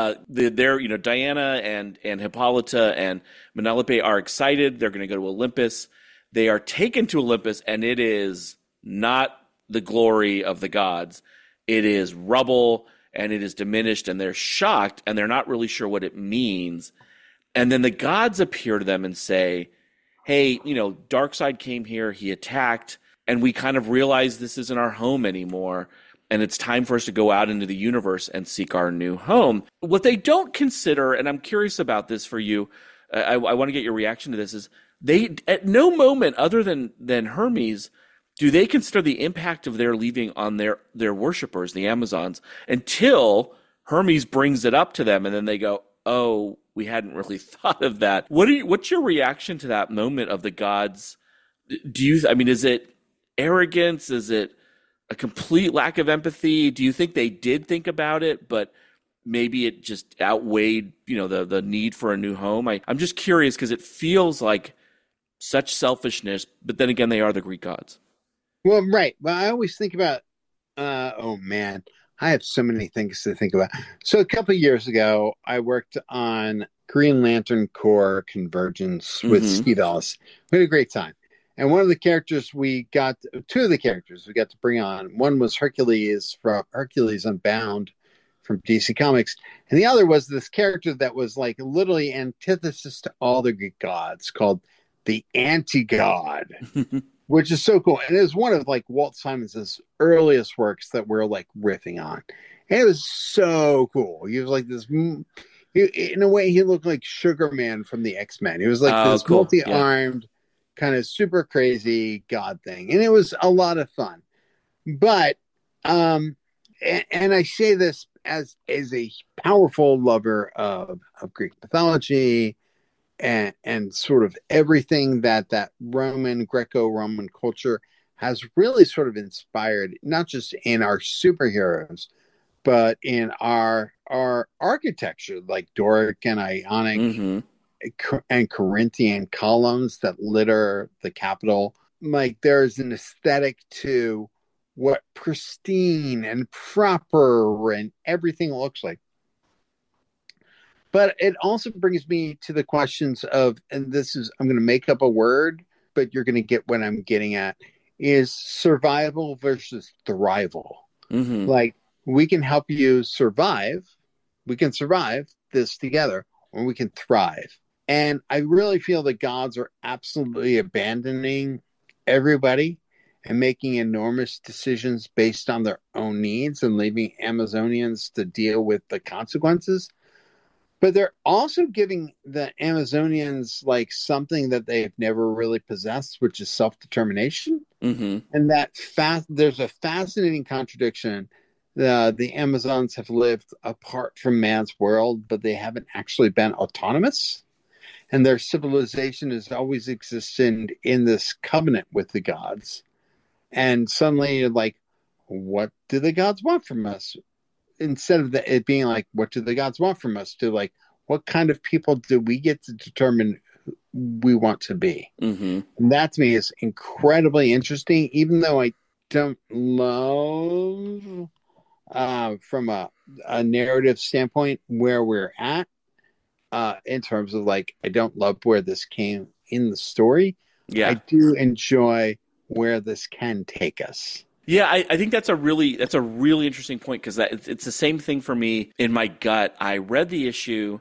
Diana and Hippolyta and Penelope are excited. They're going to go to Olympus. They are taken to Olympus, and it is not the glory of the gods. It is rubble, and it is diminished, and they're shocked, and they're not really sure what it means. And then the gods appear to them and say, hey, Darkseid came here, he attacked, and we kind of realize this isn't our home anymore. And it's time for us to go out into the universe and seek our new home. What they don't consider, and I'm curious about this for you, I want to get your reaction to this, is they, at no moment other than Hermes, do they consider the impact of their leaving on their worshipers, the Amazons, until Hermes brings it up to them, and then they go, oh, we hadn't really thought of that. What's your reaction to that moment of the gods? Is it arrogance? Is it a complete lack of empathy? Do you think they did think about it, but maybe it just outweighed, the need for a new home? I'm just curious because it feels like such selfishness, but then again, they are the Greek gods. Well, right. Well, I always think about, oh man, I have so many things to think about. So a couple of years ago, I worked on Green Lantern Corps Convergence with Steve Ellis. We had a great time. And one of the characters two of the characters we got to bring on. One was Hercules from Hercules Unbound from DC Comics, and the other was this character that was like literally antithesis to all the Greek gods, called the anti-god, which is so cool. And it was one of like Walt Simons's earliest works that we're like riffing on. And it was so cool. He was like this, in a way, he looked like Sugar Man from the X-Men. He was like this cool. multi-armed, kind of super crazy god thing. And it was a lot of fun. But, and I say this as a powerful lover of Greek mythology and sort of everything that Greco-Roman culture has really sort of inspired, not just in our superheroes, but in our architecture, like Doric and Ionic and Corinthian columns that litter the Capitol. Like there's an aesthetic to what pristine and proper and everything looks like. But it also brings me to the questions of, and I'm going to make up a word, but you're going to get what I'm getting at, is survival versus thrival. Like, we can help you survive. We can survive this together, or we can thrive. And I really feel the gods are absolutely abandoning everybody and making enormous decisions based on their own needs and leaving Amazonians to deal with the consequences. But they're also giving the Amazonians like something that they've never really possessed, which is self-determination. And that there's a fascinating contradiction. The Amazons have lived apart from man's world, but they haven't actually been autonomous. And their civilization has always existed in this covenant with the gods. And suddenly you're like, what do the gods want from us? Instead of it being like, what do the gods want from us? To like, what kind of people do we get to determine we want to be? And that to me is incredibly interesting, even though I don't love from a narrative standpoint where we're at in terms of like, I don't love where this came in the story. I do enjoy where this can take us. Yeah, I think that's a really interesting point, because it's the same thing for me in my gut. I read the issue,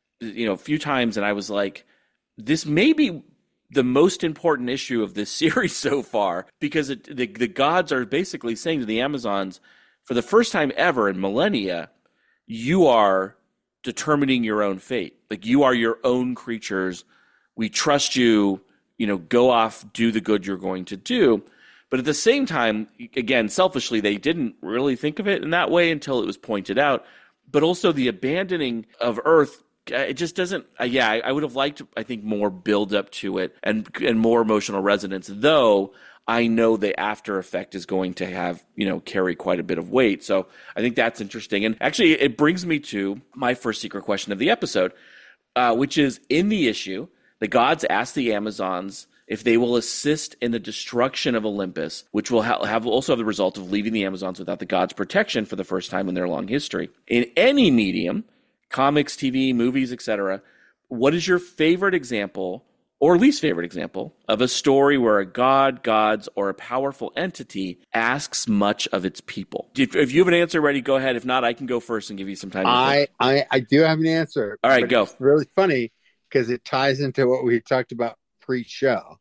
a few times, and I was like, this may be the most important issue of this series so far, because the gods are basically saying to the Amazons, for the first time ever in millennia, you are determining your own fate. Like, you are your own creatures. We trust you. Go off, do the good you're going to do. But at the same time, again, selfishly, they didn't really think of it in that way until it was pointed out. But also the abandoning of Earth, it just doesn't. I would have liked, I think, more build up to it and more emotional resonance. Though I know the after effect is going to have carry quite a bit of weight. So I think that's interesting. And actually, it brings me to my first secret question of the episode, which is, in the issue, the gods ask the Amazons if they will assist in the destruction of Olympus, which will also have the result of leaving the Amazons without the gods' protection for the first time in their long history. In any medium, comics, TV, movies, etc., what is your favorite example or least favorite example of a story where a god, gods, or a powerful entity asks much of its people? If you have an answer ready, go ahead. If not, I can go first and give you some time to think. I do have an answer. All right, go. It's really funny because it ties into what we talked about pre-show,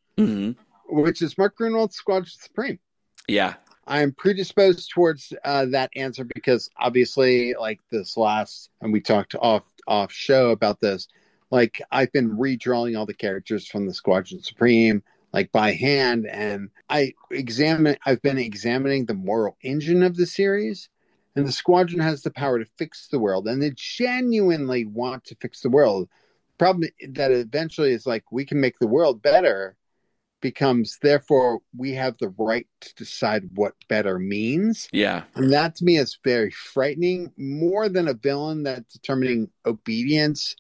which is Mark Gruenwald's Squadron Supreme. Yeah. I'm predisposed towards that answer because obviously, like this last, and we talked off show about this, like I've been redrawing all the characters from the Squadron Supreme, like by hand, and I've been examining the moral engine of the series, and the Squadron has the power to fix the world, and they genuinely want to fix the world. The problem that eventually is like, we can make the world better, becomes, therefore, we have the right to decide what better means. Yeah. And that to me is very frightening. More than a villain that's determining obedience,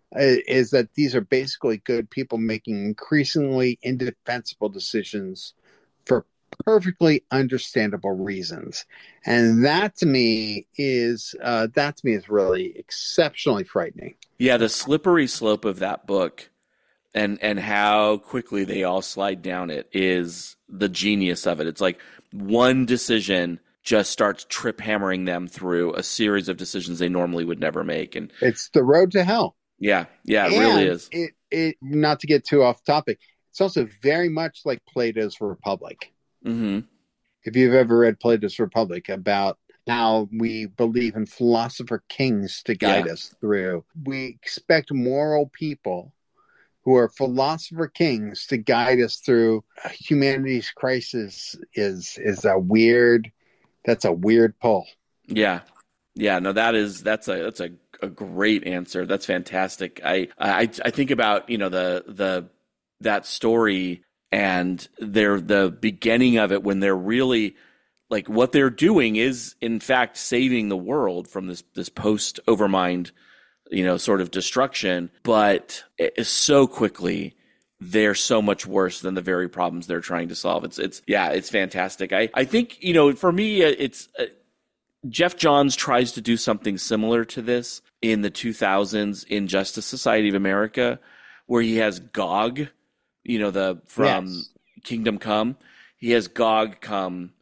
is that these are basically good people making increasingly indefensible decisions for perfectly understandable reasons. And that to me is really exceptionally frightening. Yeah, the slippery slope of that book and how quickly they all slide down it is the genius of it. It's like one decision just starts trip hammering them through a series of decisions they normally would never make. And it's the road to hell. Yeah, it really is. It not to get too off topic, it's also very much like Plato's Republic. Mm-hmm. If you've ever read Plato's Republic, about how we believe in philosopher kings to guide us through. We expect moral people who are philosopher kings to guide us through humanity's crisis is a weird pull. Yeah. No, that's a great answer. That's fantastic. I think about, that story and the beginning of it when they're really like what they're doing is in fact saving the world from this post Overmind, sort of destruction, but it, so quickly they're so much worse than the very problems they're trying to solve. It's fantastic. I think, for me, it's Jeff Johns tries to do something similar to this in the 2000s in Justice Society of America, where he has Gog, from Kingdom Come. He has Gog come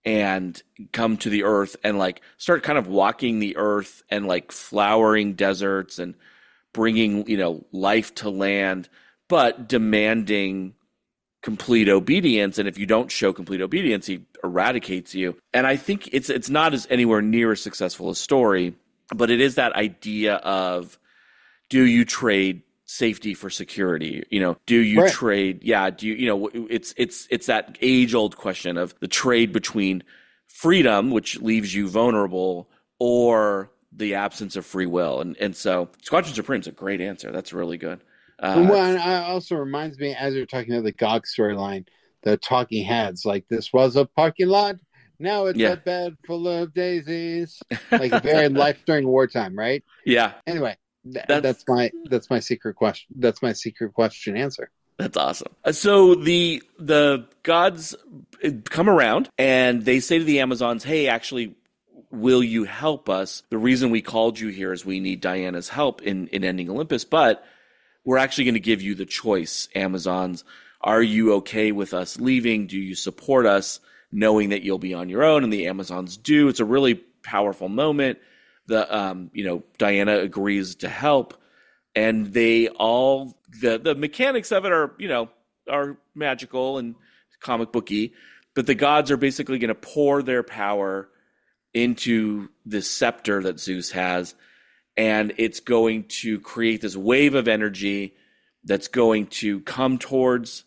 to the earth and like start kind of walking the earth and like flowering deserts and bringing, life to land, but demanding complete obedience. And if you don't show complete obedience, he eradicates you. And I think it's not as anywhere near as successful a story, but it is that idea of, do you trade safety for security? Do you trade? Yeah. Do you, it's that age old question of the trade between freedom, which leaves you vulnerable, or the absence of free will. And so Squadron Supreme is a great answer. That's really good. Well, and it also reminds me, as you're talking about the GOG storyline, the talking heads, like, this was a parking lot, now it's a bed full of daisies. Like a very life during wartime, right? Yeah. Anyway, that's my secret question. That's my secret question answer. That's awesome. So the gods come around and they say to the Amazons, hey, actually, will you help us? The reason we called you here is we need Diana's help in ending Olympus, but we're actually going to give you the choice, Amazons. Are you okay with us leaving? Do you support us knowing that you'll be on your own? And the Amazons do. It's a really powerful moment. Diana agrees to help, and they all, the mechanics of it are magical and comic booky, but the gods are basically going to pour their power into this scepter that Zeus has, and it's going to create this wave of energy that's going to come towards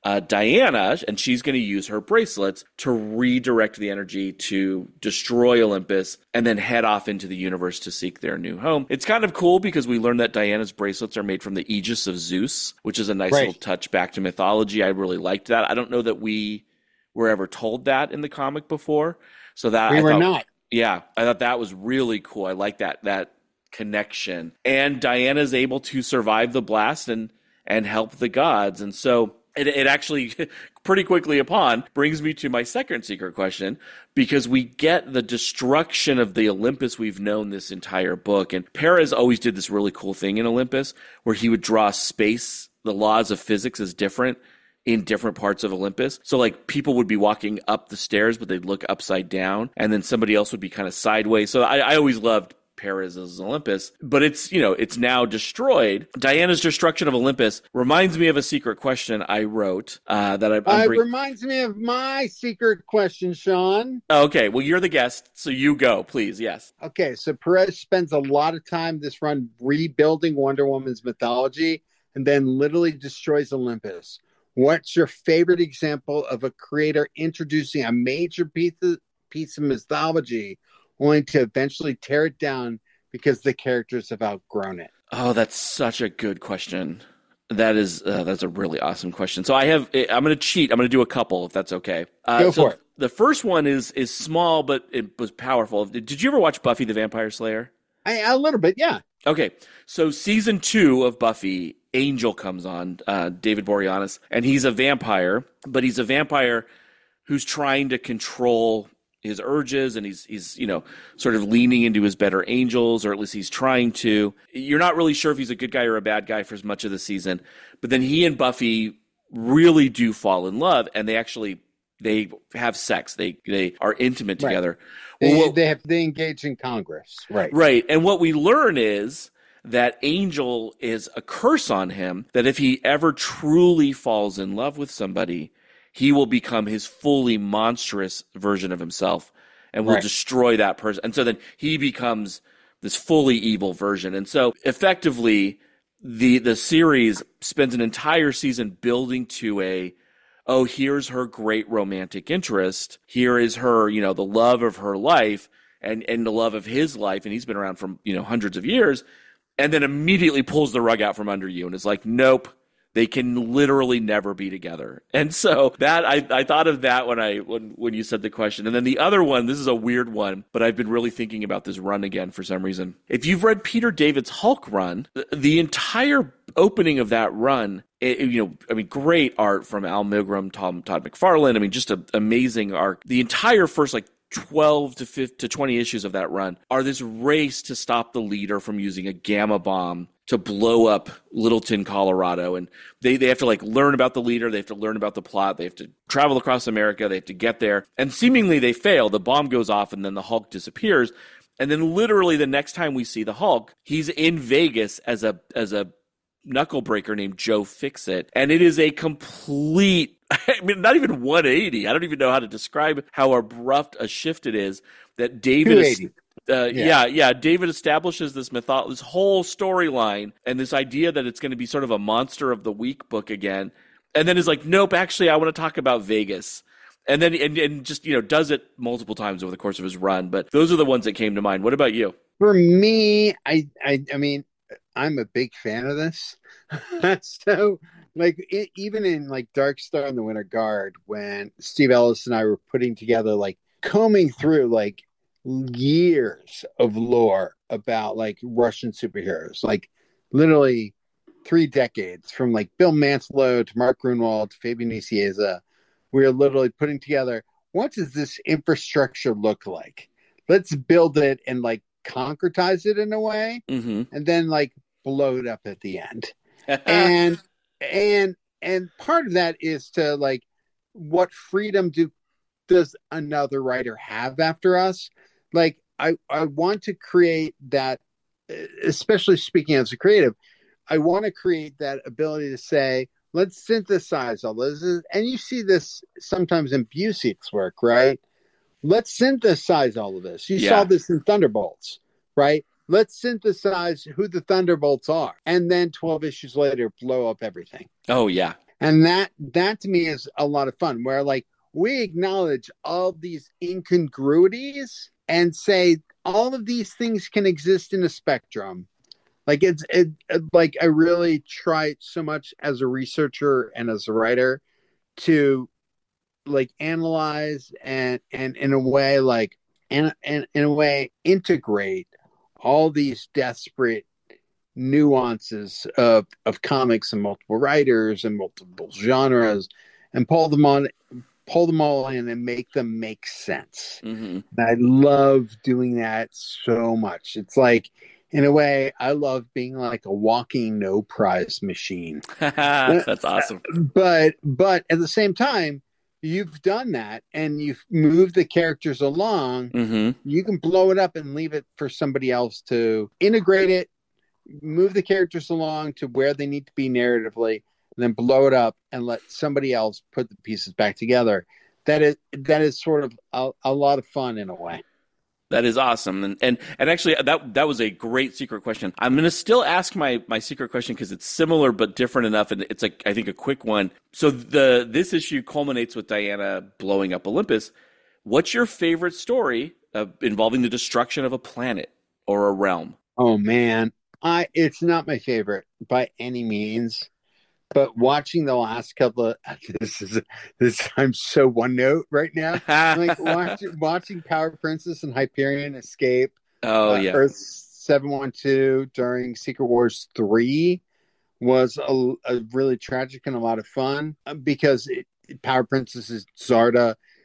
Diana, and she's going to use her bracelets to redirect the energy to destroy Olympus and then head off into the universe to seek their new home. It's kind of cool because we learned that Diana's bracelets are made from the Aegis of Zeus, which is a nice little touch back to mythology. I really liked that. I don't know that we were ever told that in the comic before. So that we were not. Yeah, I thought that was really cool. I like that connection. And Diana's able to survive the blast and help the gods. And so it actually pretty quickly upon brings me to my second secret question, because we get the destruction of the Olympus we've known this entire book. And Perez always did this really cool thing in Olympus where he would draw space. The laws of physics is different in different parts of Olympus. So like people would be walking up the stairs, but they'd look upside down, and then somebody else would be kind of sideways. So I always loved Perez's Olympus, but it's now destroyed. Diana's destruction of Olympus reminds me of a secret question I wrote it reminds me of my secret question, Sean. Okay, well, you're the guest, so you go, please. Yes. Okay, so Perez spends a lot of time this run rebuilding Wonder Woman's mythology and then literally destroys Olympus. What's your favorite example of a creator introducing a major piece of mythology only to eventually tear it down because the characters have outgrown it? Oh, that's such a good question. That's a really awesome question. So I'm going to cheat. I'm going to do a couple, if that's okay. Go for it. The first one is small, but it was powerful. Did you ever watch Buffy the Vampire Slayer? A little bit, yeah. Okay, so season 2 of Buffy, Angel comes on, David Boreanaz, and he's a vampire, but he's a vampire who's trying to control his urges, and he's sort of leaning into his better angels, or at least he's trying to. You're not really sure if he's a good guy or a bad guy for much of the season, but then he and Buffy really do fall in love, and they have sex. They are intimate together. Right. They engage in Congress. Right. Right. And what we learn is that Angel is a curse on him, that if he ever truly falls in love with somebody, he will become his fully monstrous version of himself and will destroy that person. And so then he becomes this fully evil version. And so effectively, the series spends an entire season building to here's her great romantic interest. Here is her, the love of her life and the love of his life. And he's been around for, hundreds of years. And then immediately pulls the rug out from under you and is like, nope, they can literally never be together. And so that I thought of that when you said the question. And then the other one, this is a weird one, but I've been really thinking about this run again for some reason. If you've read Peter David's Hulk run, the entire opening of that run, great art from Al Milgrom, Todd McFarlane. Just an amazing arc. The entire first 12 to 20 issues of that run are this race to stop the leader from using a gamma bomb to blow up Littleton, Colorado. And they have to learn about the leader. They have to learn about the plot. They have to travel across America. They have to get there. And seemingly they fail. The bomb goes off and then the Hulk disappears. And then literally the next time we see the Hulk, he's in Vegas as a knuckle breaker named Joe Fixit. And it is a complete, not even 180. I don't even know how to describe how abrupt a shift it is that David David establishes this whole storyline and this idea that it's going to be sort of a Monster of the Week book again. And then is like, nope, actually I want to talk about Vegas. And then and just, does it multiple times over the course of his run. But those are the ones that came to mind. What about you? For me, I mean, I'm a big fan of this. So, even in Dark Star and the Winter Guard, when Steve Ellis and I were putting together, combing through years of lore about Russian superheroes, literally 3 decades, from Bill Mantlo to Mark Grunwald to Fabian Nicieza. We are literally putting together, what does this infrastructure look like? Let's build it and concretize it in a way, and then blow it up at the end. and part of that is to what freedom does another writer have after us? I want to create that, especially speaking as a creative, I want to create that ability to say, let's synthesize all this. And you see this sometimes in Busiek's work, right? Let's synthesize all of this. You saw this in Thunderbolts, right? Let's synthesize who the Thunderbolts are. And then 12 issues later, blow up everything. Oh, yeah. And that to me is a lot of fun, where we acknowledge all these incongruities and say all of these things can exist in a spectrum. I really try so much as a researcher and as a writer to analyze and in a way integrate all these desperate nuances of comics and multiple writers and multiple genres, and pull them all in and make them make sense. And I love doing that so much. It's in a way, I love being a walking no prize machine. That's awesome. But at the same time, you've done that and you've moved the characters along. You can blow it up and leave it for somebody else to integrate it, move the characters along to where they need to be narratively, and then blow it up and let somebody else put the pieces back together. That is sort of a lot of fun in a way. That is awesome. And actually, that was a great secret question. I'm going to still ask my secret question because it's similar but different enough, and it's I think a quick one. So this issue culminates with Diana blowing up Olympus. What's your favorite story involving the destruction of a planet or a realm? Oh man, it's not my favorite by any means. But watching the last couple of this I'm so one note right now. Watching Power Princess and Hyperion escape. Earth 712 during Secret Wars 3 was a really tragic and a lot of fun because Power Princess is Zarda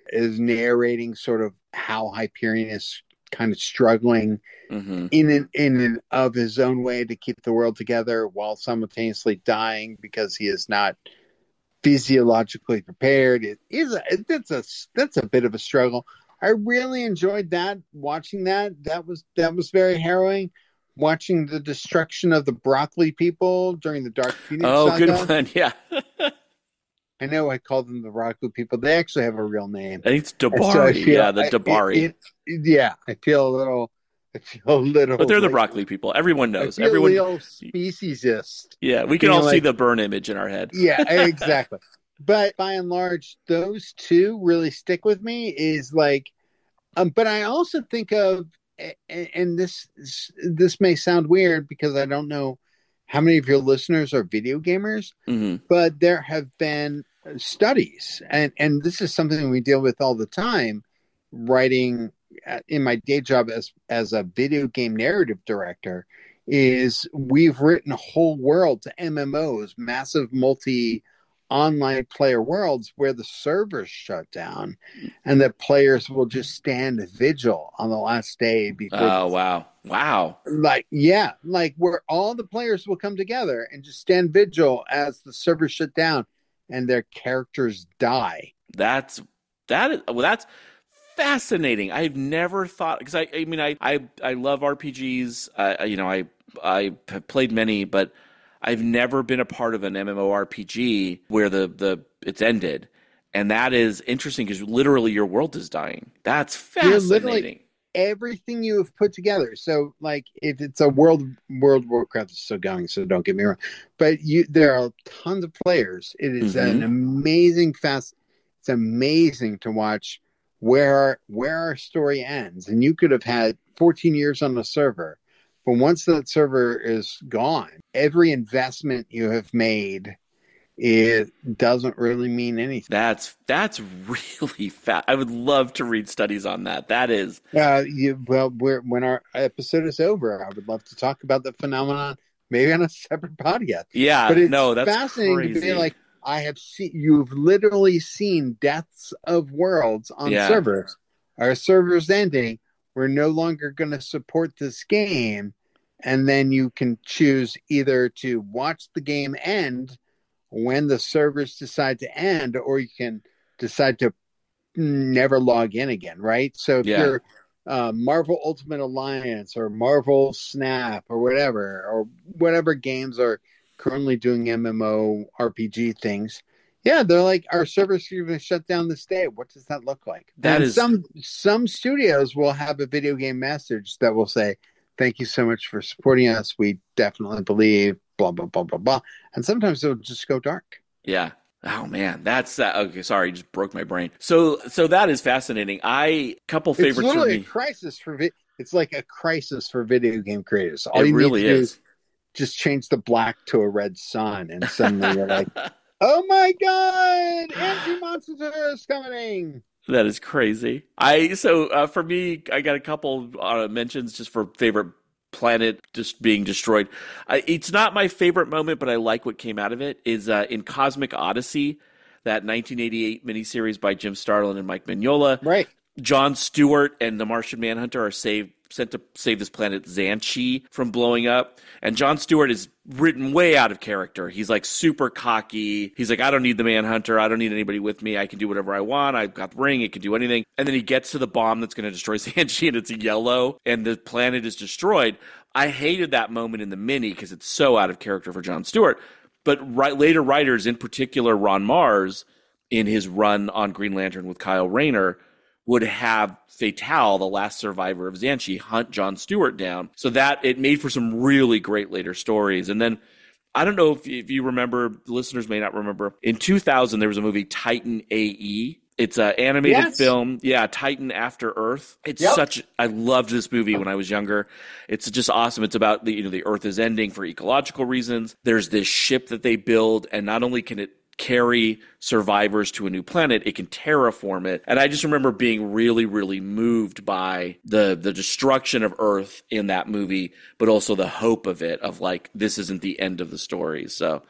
is narrating sort of how Hyperion is kind of struggling Mm-hmm. in and of his own way to keep the world together while simultaneously dying because he is not physiologically prepared. That's a bit of a struggle. I really enjoyed that, watching that. That was very harrowing. Watching the destruction of the broccoli people during the Dark Phoenix saga. Good one. Yeah. I know I called them the broccoli people. They actually have a real name. I think it's Dabari. The Dabari. I feel a little. But they're the broccoli people. Everyone knows. Everyone. Speciesist. Yeah, we can all see the burn image in our head. Yeah, exactly. But by and large, those two really stick with me. Is like, but I also think of, and this may sound weird because I don't know how many of your listeners are video gamers, but there have been studies, and this is something we deal with all the time, writing in my day job as a video game narrative director. Is we've written whole world to MMOs, massive multi online player worlds, where the servers shut down and the players will just stand vigil on the last day before. Oh, wow. Like where all the players will come together and just stand vigil as the servers shut down and their characters die. That's fascinating. I've never thought, because I love RPGs. I have played many, but I've never been a part of an MMORPG where it's ended. And that is interesting because literally your world is dying. That's fascinating. Everything you have put together. So like if it's a World of Warcraft is still going, so don't get me wrong. But there are tons of players. It is an amazing it's amazing to watch where our story ends. And you could have had 14 years on the server. But once that server is gone, every investment you have made, it doesn't really mean anything. That's really fast. I would love to read studies on that. That is. When our episode is over, I would love to talk about the phenomenon, maybe on a separate podcast. Yeah, but it's that's fascinating crazy. To be like, you've literally seen deaths of worlds on servers. Our servers ending. We're no longer going to support this game. And then you can choose either to watch the game end when the servers decide to end, or you can decide to never log in again, right? So if you're Marvel Ultimate Alliance or Marvel Snap or whatever games are currently doing MMO RPG things, they're like, our servers are going to shut down this day. What does that look like? Some studios will have a video game message that will say, thank you so much for supporting us. We definitely believe blah, blah, blah, blah, blah. And sometimes it'll just go dark. Yeah. Oh man, that's okay. Sorry, just broke my brain. So that is fascinating. Couple favorites. It's literally for me. A crisis it's like a crisis for video game creators. All you really need to do is just change the black to a red sun, and suddenly you're like, oh my god, anti-monster is coming. That is crazy. For me, I got a couple mentions just for favorite planet just being destroyed. It's not my favorite moment, but I like what came out of it. Is in Cosmic Odyssey, that 1988 miniseries by Jim Starlin and Mike Mignola. Right. Jon Stewart and the Martian Manhunter are sent to save this planet Xanchi from blowing up. And Jon Stewart is written way out of character. He's like super cocky. He's like, I don't need the Manhunter. I don't need anybody with me. I can do whatever I want. I've got the ring. It can do anything. And then he gets to the bomb that's going to destroy Xanchi, and it's yellow, and the planet is destroyed. I hated that moment in the mini because it's so out of character for Jon Stewart. But later writers, in particular Ron Mars, in his run on Green Lantern with Kyle Rayner, would have Fatale, the last survivor of Xanchi, hunt Jon Stewart down. So that it made for some really great later stories. And then, I don't know if you remember, the listeners may not remember, in 2000 there was a movie, Titan AE. It's an animated film. Yeah, Titan After Earth. It's I loved this movie when I was younger. It's just awesome. It's about the Earth is ending for ecological reasons. There's this ship that they build, and not only can it carry survivors to a new planet, it can terraform it. And I just remember being really, really moved by the destruction of Earth in that movie, but also the hope of it, of like, this isn't the end of the story. So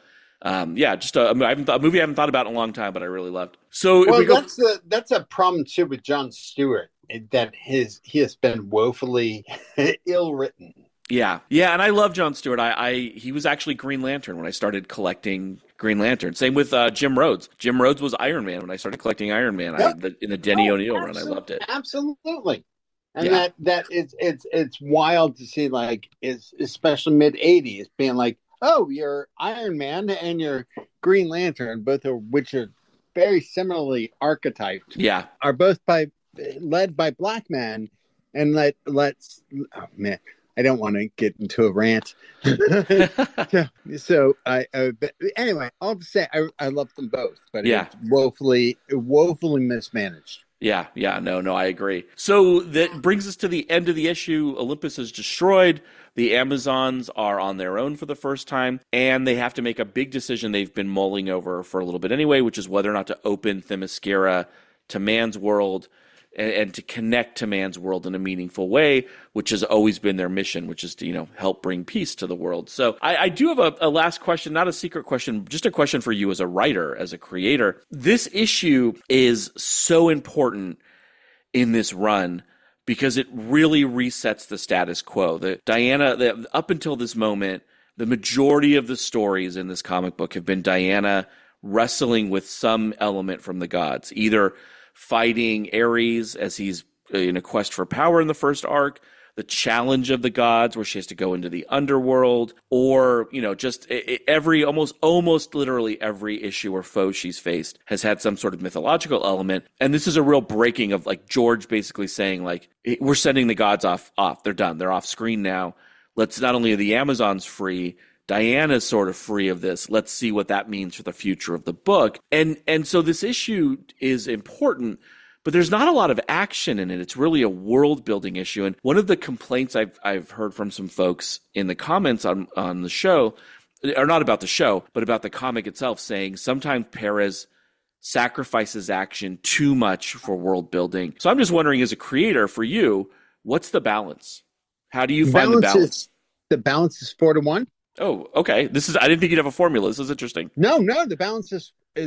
just a movie I haven't thought about in a long time, but I really loved. So that's a problem too with Jon Stewart, that he has been woefully ill written. Yeah, and I love Jon Stewart. He was actually Green Lantern when I started collecting Green Lantern. Same with Jim Rhodes. Jim Rhodes was Iron Man when I started collecting Iron Man. Yep. In the Denny O'Neil run, I loved it. Absolutely. And that it's wild to see, like, especially mid '80s, being like, oh, you're Iron Man and you're Green Lantern, both of which are very similarly archetyped. Yeah, are both led by black men, and let's oh man. I don't want to get into a rant. So anyway, I'll just say I love them both, but it's woefully mismanaged. Yeah, no, I agree. So that brings us to the end of the issue. Olympus is destroyed. The Amazons are on their own for the first time, and they have to make a big decision they've been mulling over for a little bit anyway, which is whether or not to open Themyscira to man's world and to connect to man's world in a meaningful way, which has always been their mission, which is to, help bring peace to the world. So I do have a last question, not a secret question, just a question for you as a writer, as a creator. This issue is so important in this run because it really resets the status quo. Up until this moment, the majority of the stories in this comic book have been Diana wrestling with some element from the gods, either fighting Ares as he's in a quest for power in the first arc, the challenge of the gods where she has to go into the underworld, or just almost literally every issue or foe she's faced has had some sort of mythological element. And this is a real breaking of, like, George basically saying, like, we're sending the gods off, they're done, they're off screen now. Let's not only are the Amazons free, Diana's sort of free of this. Let's see what that means for the future of the book. And so this issue is important, but there's not a lot of action in it. It's really a world-building issue. And one of the complaints I've heard from some folks in the comments on the show, or not about the show, but about the comic itself, saying sometimes Perez sacrifices action too much for world-building. So I'm just wondering, as a creator, for you, what's the balance? How do you find the balance? The balance is 4-1. Oh, okay. I didn't think you'd have a formula. This is interesting. No, the balance is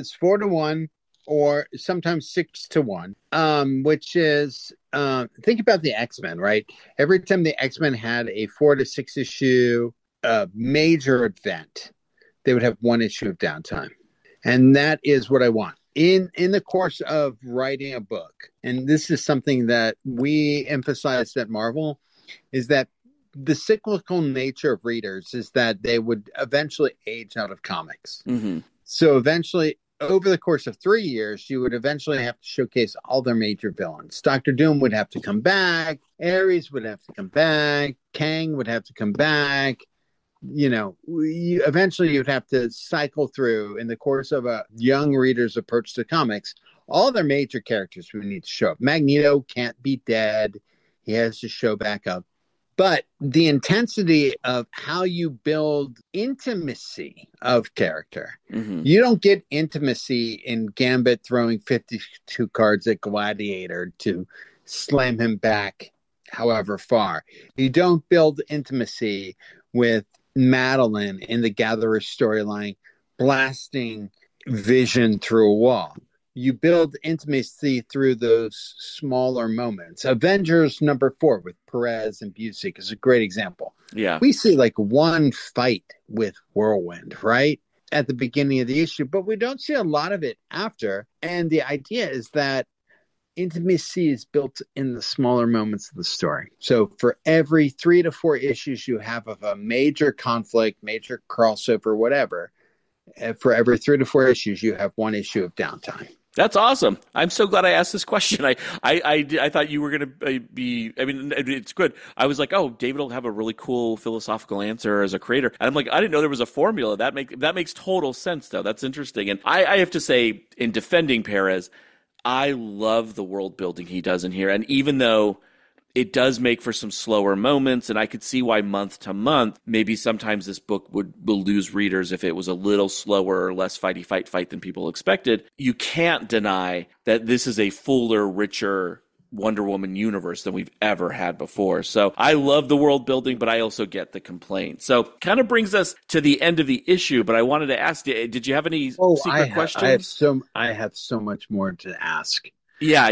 4-1 or sometimes 6-1. Which is think about the X-Men, right? Every time the X-Men had a 4 to 6 issue major event, they would have 1 issue of downtime. And that is what I want. In the course of writing a book, and this is something that we emphasized at Marvel, is that the cyclical nature of readers is that they would eventually age out of comics. Mm-hmm. So eventually, over the course of 3 years, you would eventually have to showcase all their major villains. Dr. Doom would have to come back. Ares would have to come back. Kang would have to come back. Eventually you'd have to cycle through, in the course of a young reader's approach to comics, all their major characters would need to show up. Magneto can't be dead. He has to show back up. But the intensity of how you build intimacy of character, you don't get intimacy in Gambit throwing 52 cards at Gladiator to slam him back however far. You don't build intimacy with Madeline in the Gatherer storyline blasting Vision through a wall. You build intimacy through those smaller moments. Avengers #4 with Perez and Busiek is a great example. Yeah. We see like one fight with Whirlwind, right? At the beginning of the issue, but we don't see a lot of it after. And the idea is that intimacy is built in the smaller moments of the story. So for every 3 to 4 issues you have of a major conflict, major crossover, whatever, for every 3 to 4 issues, you have 1 issue of downtime. That's awesome. I'm so glad I asked this question. I thought you were going to be, it's good. I was like, oh, David will have a really cool philosophical answer as a creator. And I'm like, I didn't know there was a formula. That makes total sense, though. That's interesting. And I have to say, in defending Perez, I love the world building he does in here. And even though it does make for some slower moments, and I could see why month to month, maybe sometimes this book will lose readers if it was a little slower or less fight than people expected. You can't deny that this is a fuller, richer Wonder Woman universe than we've ever had before. So I love the world building, but I also get the complaint. So kind of brings us to the end of the issue, but I wanted to ask, did you have any secret questions? I have so much more to ask. Yeah.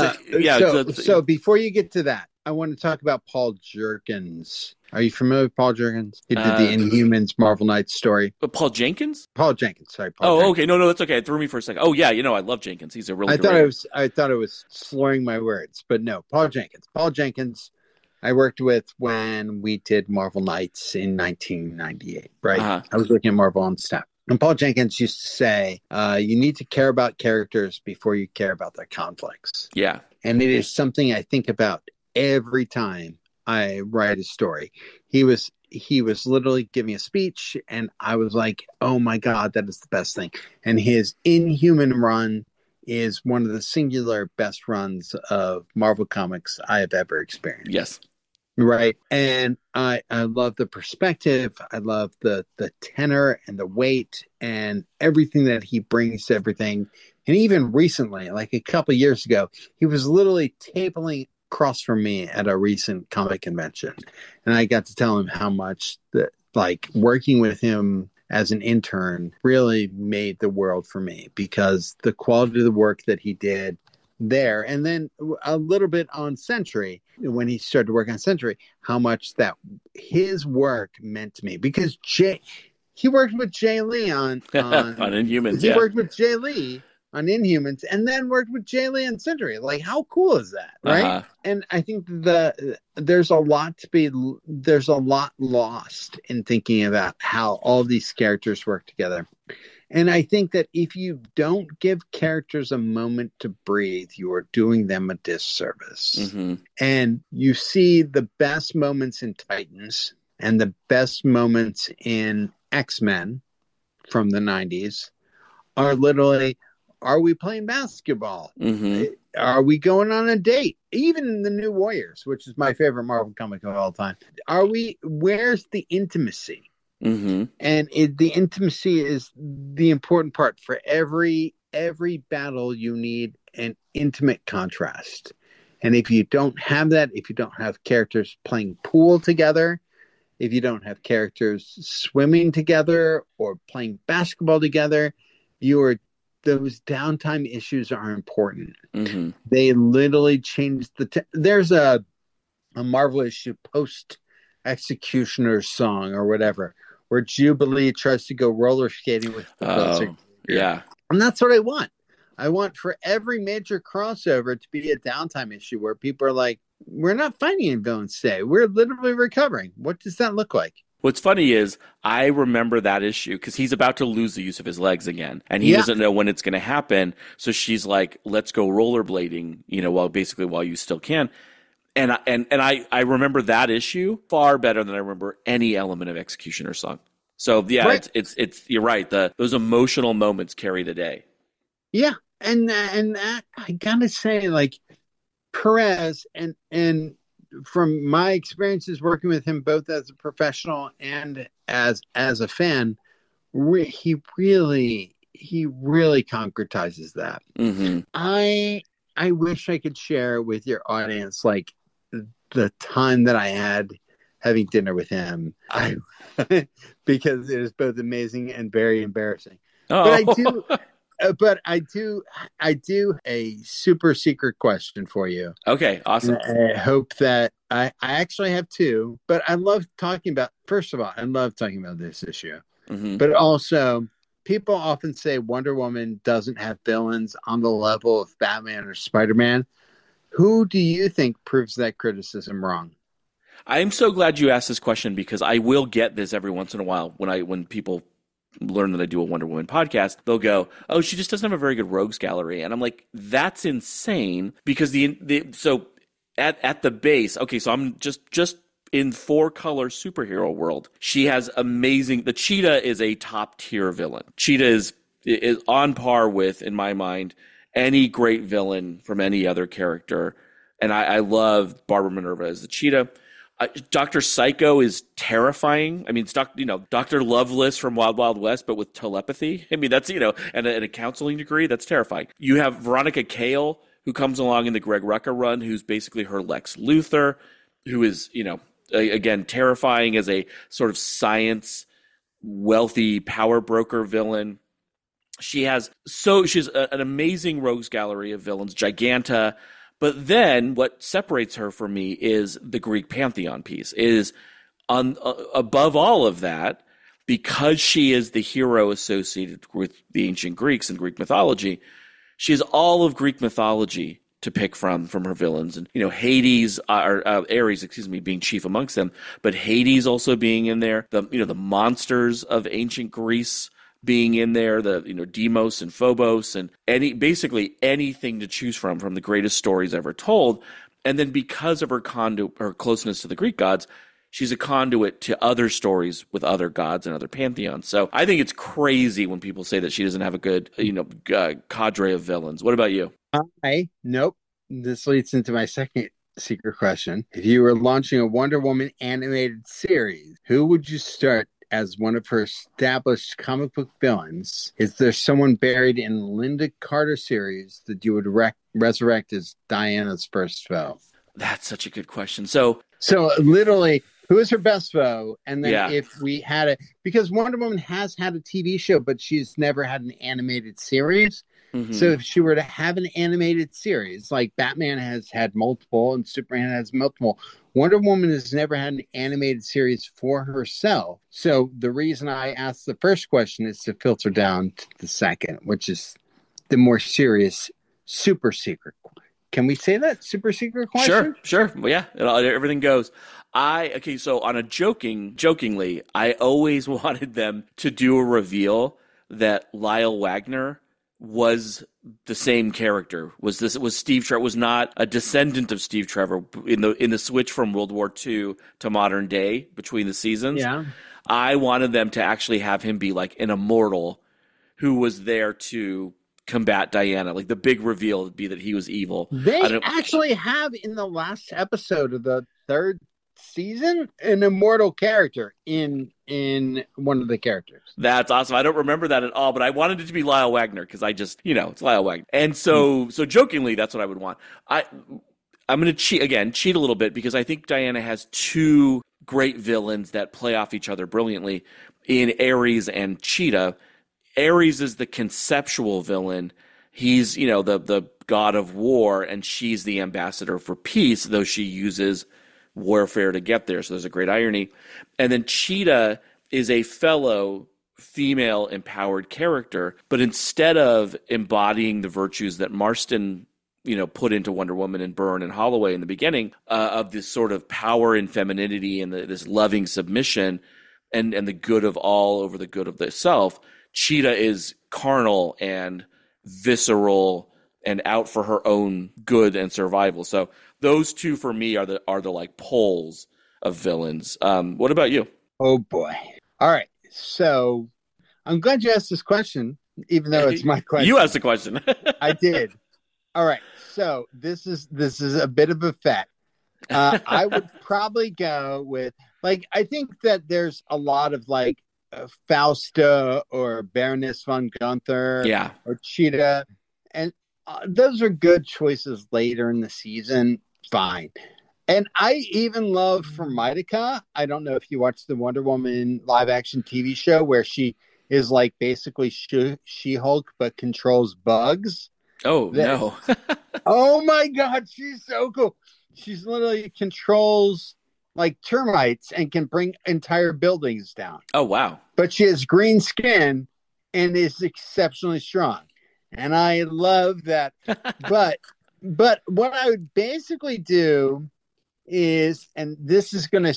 So before you get to that, I want to talk about Paul Jerkins. Are you familiar with Paul Jerkins? He did the Inhumans Marvel Knights story. Paul Jenkins? Paul Jenkins. Sorry. Paul Jenkins. Okay. No, that's okay. It threw me for a second. Oh, yeah. I love Jenkins. He's a really I thought it was slurring my words, but no, Paul Jenkins. Paul Jenkins, I worked with when we did Marvel Knights in 1998, right? Uh-huh. I was working at Marvel on staff. And Paul Jenkins used to say, you need to care about characters before you care about their conflicts. Yeah. And it is something I think about every time I write a story. He was literally giving a speech, and I was like, oh my God, that is the best thing. And his Inhuman run is one of the singular best runs of Marvel Comics I have ever experienced. Yes. Right. And I love the perspective. I love the tenor and the weight and everything that he brings to everything. And even recently, like a couple of years ago, he was literally tabling across from me at a recent comic convention. And I got to tell him how much working with him as an intern really made the world for me, because the quality of the work that he did there, and then a little bit on Sentry, when he started to work on Sentry, how much that his work meant to me, because he worked with Jay Lee on Inhumans. He worked with Jay Lee on Inhumans, and then worked with Jay Lee on Sentry. Like, how cool is that, right? Uh-huh. And I think there's a lot lost in thinking about how all these characters work together. And I think that if you don't give characters a moment to breathe, you are doing them a disservice. Mm-hmm. And you see the best moments in Titans and the best moments in X-Men from the 90s are literally, are we playing basketball? Mm-hmm. Are we going on a date? Even in the New Warriors, which is my favorite Marvel comic of all time. Where's the intimacy? Mm-hmm. And the intimacy is the important part. For every battle, you need an intimate contrast. And if you don't have that, if you don't have characters playing pool together, if you don't have characters swimming together or playing basketball together, those downtime issues are important. Mm-hmm. They literally change there's a Marvel issue post Executioner's Song or whatever, where Jubilee tries to go roller skating with the Bullseye. Yeah. And that's what I want. I want for every major crossover to be a downtime issue where people are like, we're not fighting any villains today. We're literally recovering. What does that look like? What's funny is I remember that issue because he's about to lose the use of his legs again, and he doesn't know when it's going to happen. So she's like, let's go rollerblading, while you still can. And I remember that issue far better than I remember any element of Executioner's Song. So yeah, right. It's you're right. Those emotional moments carry the day. Yeah, and that, I gotta say, like, Perez and from my experiences working with him both as a professional and as a fan, he really concretizes that. Mm-hmm. I wish I could share with your audience like the time that I had having dinner with him. Because it was both amazing and very embarrassing. Oh. But I do a super secret question for you. Okay, awesome. I hope that I actually have two, but I love talking about, first of all, I love talking about this issue. Mm-hmm. But also, people often say Wonder Woman doesn't have villains on the level of Batman or Spider-Man. Who do you think proves that criticism wrong? I'm so glad you asked this question because I will get this every once in a while when people learn that I do a Wonder Woman podcast. They'll go, "Oh, she just doesn't have a very good rogues gallery," and I'm like, "That's insane." Because so at the base, okay, so I'm just in 4-color superhero world. She has amazing. The Cheetah is a top tier villain. Cheetah is on par with, in my mind, any great villain from any other character, and I love Barbara Minerva as the Cheetah. Dr. Psycho is terrifying. I mean, it's Dr. Loveless from Wild Wild West, but with telepathy. I mean, that's, and a counseling degree. That's terrifying. You have Veronica Cale who comes along in the Greg Rucka run, who's basically her Lex Luthor, who is, again, terrifying as a sort of science, wealthy power broker villain. She has she's an amazing rogues gallery of villains, Giganta. But then what separates her from me is the Greek pantheon piece. Above all of that, because she is the hero associated with the ancient Greeks and Greek mythology, she has all of Greek mythology to pick from her villains. And, Hades, Ares, being chief amongst them, but Hades also being in there, the monsters of ancient Greece being in there, Deimos and Phobos, and basically anything to choose from the greatest stories ever told. And then because of her closeness to the Greek gods, she's a conduit to other stories with other gods and other pantheons. So I think it's crazy when people say that she doesn't have a good, cadre of villains. What about you? Nope. This leads into my second secret question. If you were launching a Wonder Woman animated series, who would you start as one of her established comic book villains? Is there someone buried in Linda Carter series that you would resurrect as Diana's first foe? That's such a good question. So literally, who is her best foe? And then if we had because Wonder Woman has had a TV show, but she's never had an animated series. Mm-hmm. So if she were to have an animated series, like Batman has had multiple and Superman has multiple, Wonder Woman has never had an animated series for herself. So the reason I asked the first question is to filter down to the second, which is the more serious, super secret. Can we say that? Super secret question? Sure. Well, yeah, everything goes. So on a jokingly, I always wanted them to do a reveal that Lyle Wagner was the same character. Was Steve Trevor, was not a descendant of Steve Trevor in the switch from World War II to modern day between the seasons. Yeah. I wanted them to actually have him be like an immortal who was there to combat Diana. Like the big reveal would be that he was evil. They actually have in the last episode of the third season an immortal character in one of the characters. That's awesome. I don't remember that at all, but I wanted it to be Lyle Wagner because I just, it's Lyle Wagner. And so jokingly, that's what I would want. I'm going to cheat a little bit because I think Diana has two great villains that play off each other brilliantly in Ares and Cheetah. Ares is the conceptual villain. He's, the god of war, and she's the ambassador for peace, though she uses warfare to get there. So there's a great irony. And then Cheetah is a fellow female empowered character, but instead of embodying the virtues that Marston, put into Wonder Woman and Byrne and Holloway in the beginning, of this sort of power and femininity and this loving submission and the good of all over the good of the self, Cheetah is carnal and visceral and out for her own good and survival. So those two for me are the like poles of villains. What about you? Oh boy. All right. So I'm glad you asked this question, even though it's my question. You asked the question. I did. All right. So this is a bit of a fact. I would probably go with I think that there's a lot of Fausta or Baroness von Gunther or Cheetah. And those are good choices later in the season. Fine. And I even love Formica. I don't know if you watched the Wonder Woman live action TV show where she is basically She-Hulk but controls bugs. Oh, no. Oh my God. She's so cool. She's literally controls termites and can bring entire buildings down. Oh, wow. But she has green skin and is exceptionally strong. And I love that. But what I would basically do is, and this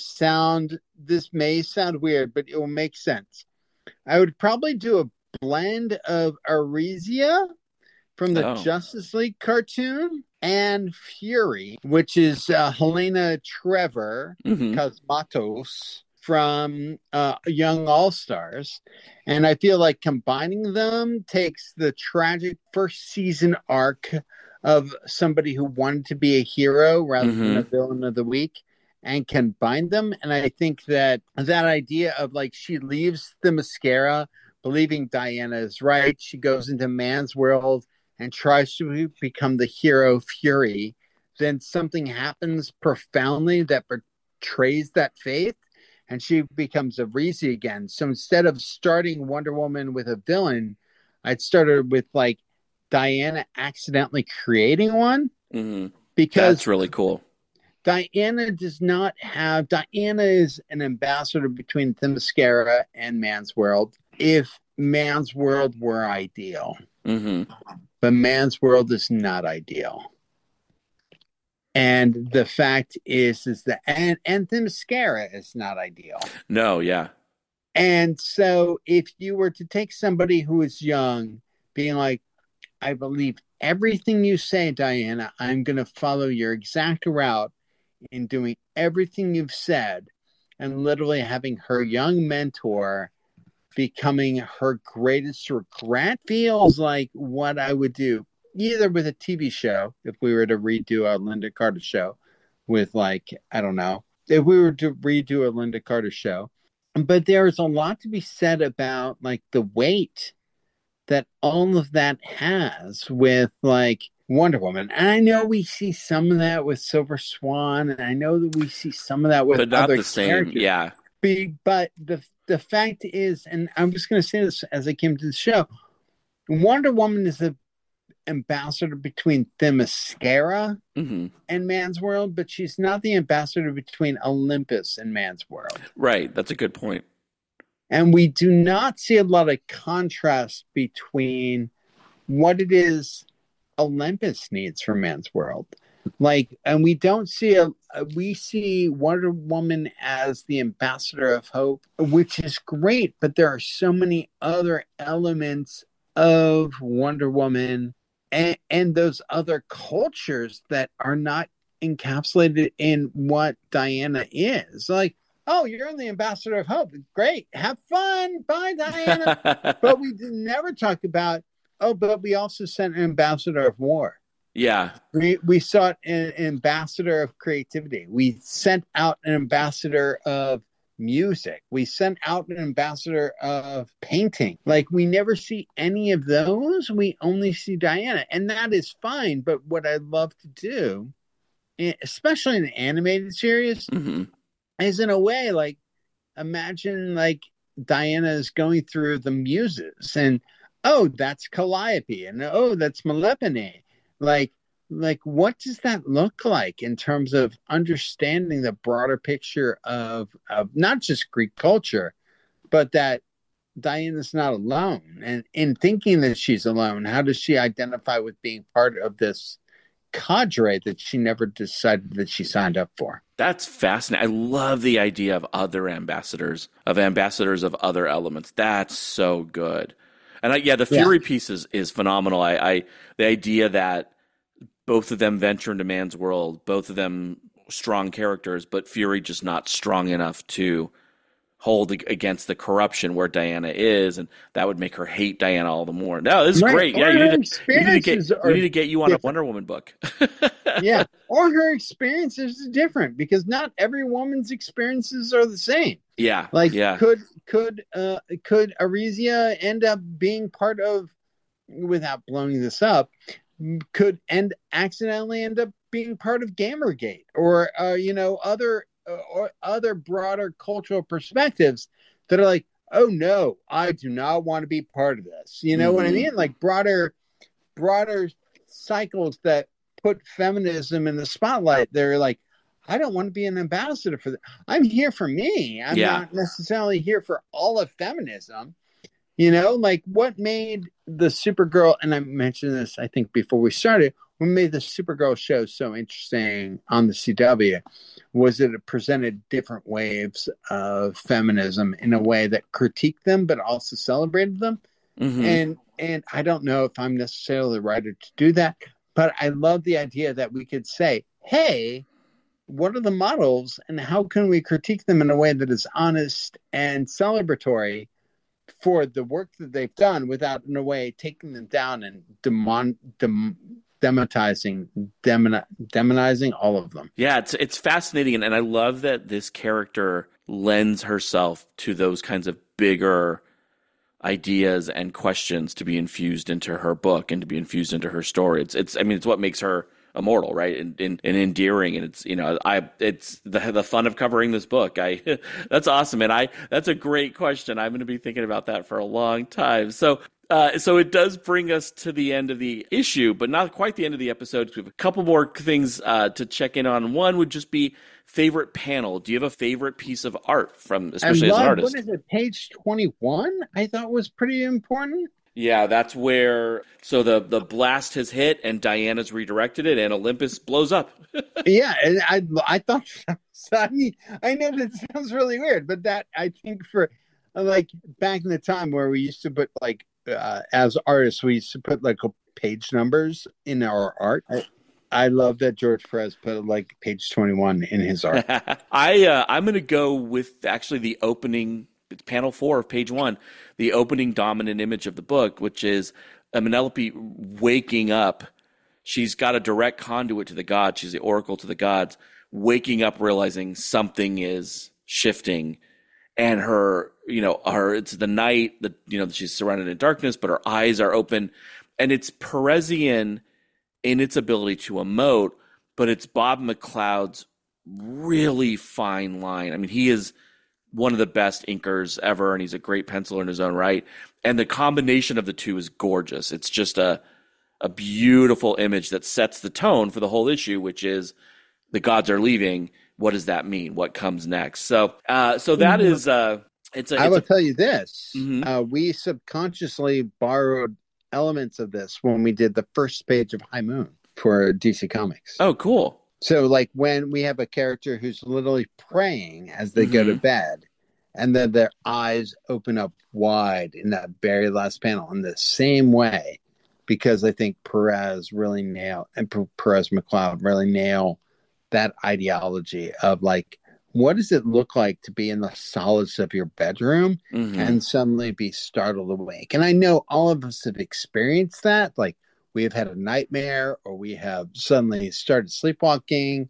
may sound weird, but it will make sense. I would probably do a blend of Arisia from the Justice League cartoon and Fury, which is Helena Trevor Cosmatos from Young All-Stars. And I feel like combining them takes the tragic first season arc of somebody who wanted to be a hero rather than a villain of the week and combine them. And I think that idea of she leaves the mascara believing Diana is right. She goes into man's world and tries to become the hero Fury, then something happens profoundly that betrays that faith, and she becomes a Reezy again. So instead of starting Wonder Woman with a villain, I'd started with like Diana accidentally creating one, because that's really cool. Diana is an ambassador between Themyscira and Man's World. If Man's World were ideal, but Man's World is not ideal. And the fact is that, and Themyscira is not ideal. No, yeah. And so if you were to take somebody who is young, being like, I believe everything you say, Diana, I'm going to follow your exact route in doing everything you've said, and literally having her young mentor becoming her greatest regret, feels like what I would do either with a TV show, if we were to redo a Linda Carter show with like, I don't know, if we were to redo a Linda Carter show. But there's a lot to be said about like the weight that all of that has with like Wonder Woman. And I know we see some of that with Silver Swan, and I know that we see some of that with but not other the same, characters. yeah. But the fact is, and I'm just going to say this as I came to the show, Wonder Woman is the ambassador between Themyscira and Man's World, but she's not the ambassador between Olympus and Man's World. Right, that's a good point. And we do not see a lot of contrast between what it is Olympus needs from Man's World. Like, and we don't see we see Wonder Woman as the ambassador of hope, which is great, but there are so many other elements of Wonder Woman and those other cultures that are not encapsulated in what Diana is. Like, oh, you're the ambassador of hope. Great. Have fun. Bye, Diana. But we never talk about, but we also sent an ambassador of war. Yeah. We saw an ambassador of creativity. We sent out an ambassador of music. We sent out an ambassador of painting. Like, we never see any of those. We only see Diana. And that is fine. But what I love to do, especially in an animated series, is in a way, like, imagine like Diana is going through the muses and, oh, that's Calliope, and oh, that's Melipone. Like what does that look like in terms of understanding the broader picture of not just Greek culture, but that Diana's not alone? And in thinking that she's alone, how does she identify with being part of this cadre that she never decided that she signed up for? That's fascinating. I love the idea of other ambassadors of other elements. That's so good. And the Fury piece is phenomenal. The idea that both of them venture into Man's World, both of them strong characters, but Fury just not strong enough to hold against the corruption where Diana is, and that would make her hate Diana all the more. No, this is great. Yeah, we need to get you on a Wonder Woman book. Yeah, or her experiences are different, because not every woman's experiences are the same. Yeah, like could Arisia end up being part of, without blowing this up, could accidentally end up being part of Gamergate, or other broader cultural perspectives that are like, oh no, I do not want to be part of this. You know what I mean? Like broader cycles that put feminism in the spotlight. They're like, I don't want to be an ambassador for that. I'm here for me. I'm not necessarily here for all of feminism. You know, like what made the Supergirl, and I mentioned this, I think, before we started, what made the Supergirl show so interesting on the CW was that it presented different waves of feminism in a way that critiqued them, but also celebrated them. And I don't know if I'm necessarily the writer to do that, but I love the idea that we could say, hey, what are the models and how can we critique them in a way that is honest and celebratory for the work that they've done, without, in a way, taking them down and demonizing all of them. Yeah, it's fascinating, and I love that this character lends herself to those kinds of bigger ideas and questions to be infused into her book and to be infused into her story. It's what makes her immortal, right? And endearing. And it's, it's the fun of covering this book. That's awesome. And that's a great question. I'm going to be thinking about that for a long time. So it does bring us to the end of the issue, but not quite the end of the episode. We have a couple more things to check in on. One would just be favorite panel. Do you have a favorite piece of art from, especially as an artist? What is it, page 21? I thought was pretty important. Yeah, that's where, so the blast has hit and Diana's redirected it and Olympus blows up. Yeah, and I thought, I know that sounds really weird, but that, I think, for like back in the time where we used to put like, as artists, we used to put like page numbers in our art. I love that George Perez put like page 21 in his art. I'm going to go with actually the opening. It's panel 4 of page 1, the opening dominant image of the book, which is Penelope waking up. She's got a direct conduit to the gods. She's the oracle to the gods, waking up, realizing something is shifting. And it's the night that, she's surrounded in darkness, but her eyes are open. And it's Perezian in its ability to emote, but it's Bob McLeod's really fine line. I mean, he is one of the best inkers ever, and he's a great penciler in his own right. And the combination of the two is gorgeous. It's just a beautiful image that sets the tone for the whole issue, which is the gods are leaving. What does that mean? What comes next? So that is I will tell you this. Mm-hmm. We subconsciously borrowed elements of this when we did the first page of High Moon for DC Comics. Oh, cool. So like when we have a character who's literally praying as they go to bed, and then their eyes open up wide in that very last panel in the same way, because I think Perez McLeod really nail that ideology of like, what does it look like to be in the solace of your bedroom and suddenly be startled awake? And I know all of us have experienced that. Like we have had a nightmare or we have suddenly started sleepwalking.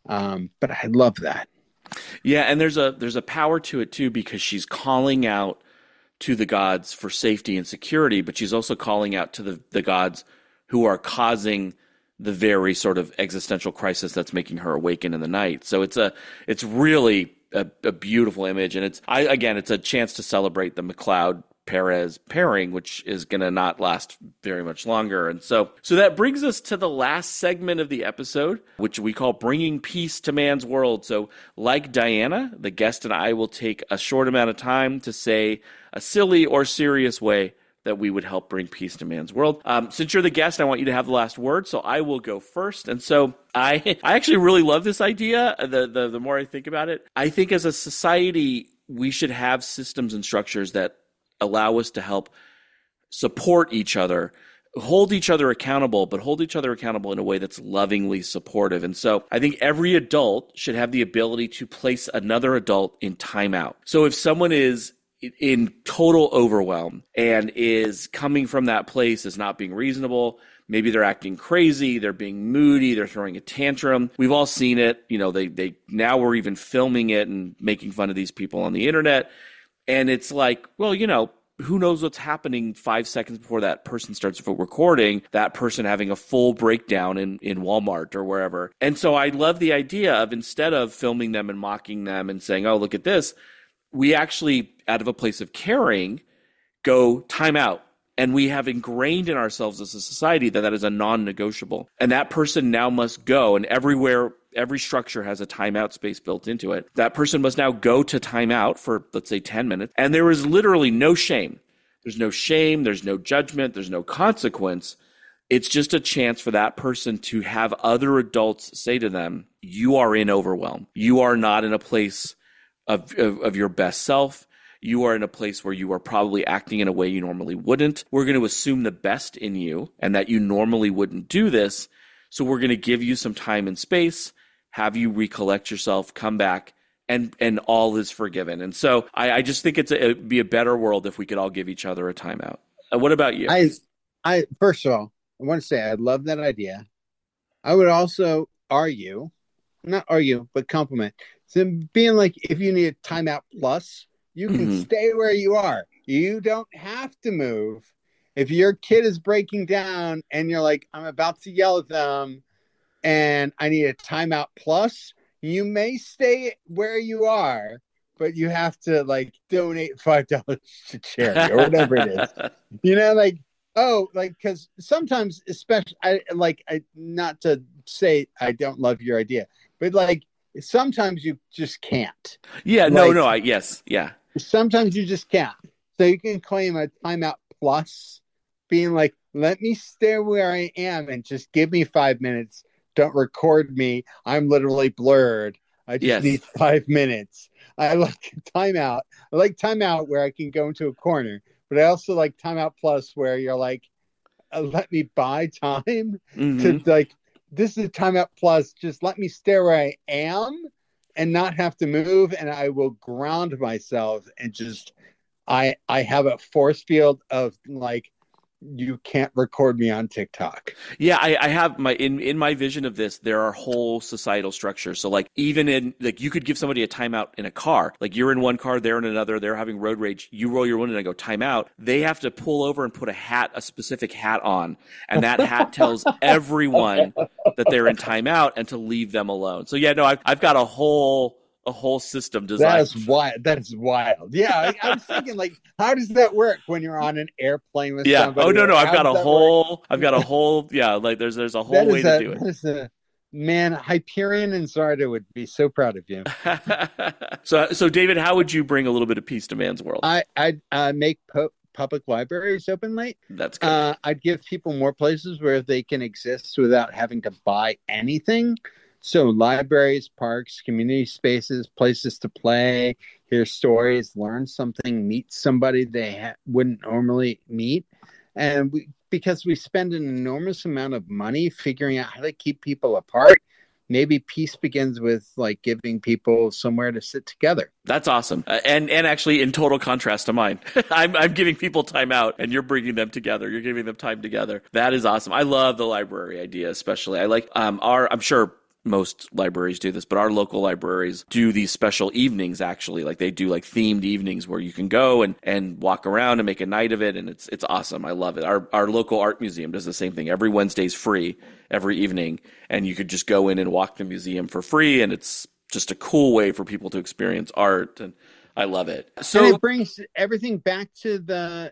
But I love that. Yeah. And there's a power to it too, because she's calling out to the gods for safety and security, but she's also calling out to the gods who are causing the very sort of existential crisis that's making her awaken in the night. So it's really a beautiful image, and it's a chance to celebrate the McLeod Perez pairing, which is going to not last very much longer. And so that brings us to the last segment of the episode, which we call Bringing Peace to Man's World. So like Diana, the guest and I will take a short amount of time to say a silly or serious way that we would help bring peace to man's world. Since you're the guest, I want you to have the last word, so I will go first. And so I actually really love this idea. The more I think about it, I think as a society, we should have systems and structures that allow us to help support each other, hold each other accountable, but hold each other accountable in a way that's lovingly supportive. And so I think every adult should have the ability to place another adult in timeout. So if someone is in total overwhelm and is coming from that place as not being reasonable, maybe they're acting crazy, they're being moody, they're throwing a tantrum. We've all seen it. They now we're even filming it and making fun of these people on the internet. And it's like, well, who knows what's happening 5 seconds before that person starts recording, that person having a full breakdown in Walmart or wherever. And so I love the idea of, instead of filming them and mocking them and saying, oh, look at this, we actually, out of a place of caring, go time out. And we have ingrained in ourselves as a society that is a non-negotiable. And that person now must go, and every structure has a timeout space built into it. That person must now go to timeout for, let's say, 10 minutes. And there is literally no shame. There's no shame. There's no judgment. There's no consequence. It's just a chance for that person to have other adults say to them, you are in overwhelm. You are not in a place of your best self. You are in a place where you are probably acting in a way you normally wouldn't. We're going to assume the best in you and that you normally wouldn't do this. So we're going to give you some time and space, have you recollect yourself, come back, and all is forgiven. And so I just think it'd be a better world if we could all give each other a timeout. What about you? I first of all, I want to say I love that idea. I would also not argue, but compliment. So being like, if you need a timeout plus, you can stay where you are. You don't have to move. If your kid is breaking down and you're like, I'm about to yell at them and I need a timeout plus, you may stay where you are, but you have to like donate $5 to charity or whatever it is. Like, oh, like, because sometimes, especially, I not to say I don't love your idea, but like sometimes you just can't. Yeah, like, yes, yeah. Sometimes you just can't. So you can claim a timeout plus, being like, let me stay where I am and just give me 5 minutes. Don't record me. I'm literally blurred. I just need 5 minutes. I like timeout. I like timeout where I can go into a corner, but I also like timeout plus where you're like, let me buy time to like, this is a timeout plus. Just let me stay where I am and not have to move. And I will ground myself and just, I have a force field of like, you can't record me on TikTok. Yeah, I have in my vision of this, there are whole societal structures. So like even in like you could give somebody a timeout in a car. Like you're in one car, they're in another, they're having road rage. You roll your window and I go timeout. They have to pull over and put a specific hat on, and that hat tells everyone that they're in timeout and to leave them alone. So yeah, no, I've got a whole system designed. That is wild. Yeah, I was thinking, like, how does that work when you're on an airplane with somebody? Oh no, I've got a whole. Yeah, like there's a whole way to do it. Man, Hyperion and Zarda would be so proud of you. So David, how would you bring a little bit of peace to man's world? I'd make public libraries open late. That's good. I'd give people more places where they can exist without having to buy anything. So libraries, parks, community spaces, places to play, hear stories, learn something, meet somebody they wouldn't normally meet. And because we spend an enormous amount of money figuring out how to keep people apart, maybe peace begins with like giving people somewhere to sit together. That's awesome. And actually in total contrast to mine, I'm giving people time out and you're bringing them together. You're giving them time together. That is awesome. I love the library idea, especially. I like I'm sure most libraries do this, but our local libraries do these special evenings, actually. Like they do like themed evenings where you can go and walk around and make a night of it. And it's awesome. I love it. Our local art museum does the same thing. Every Wednesday's free every evening. And you could just go in and walk the museum for free. And it's just a cool way for people to experience art. And I love it. So and it brings everything back to the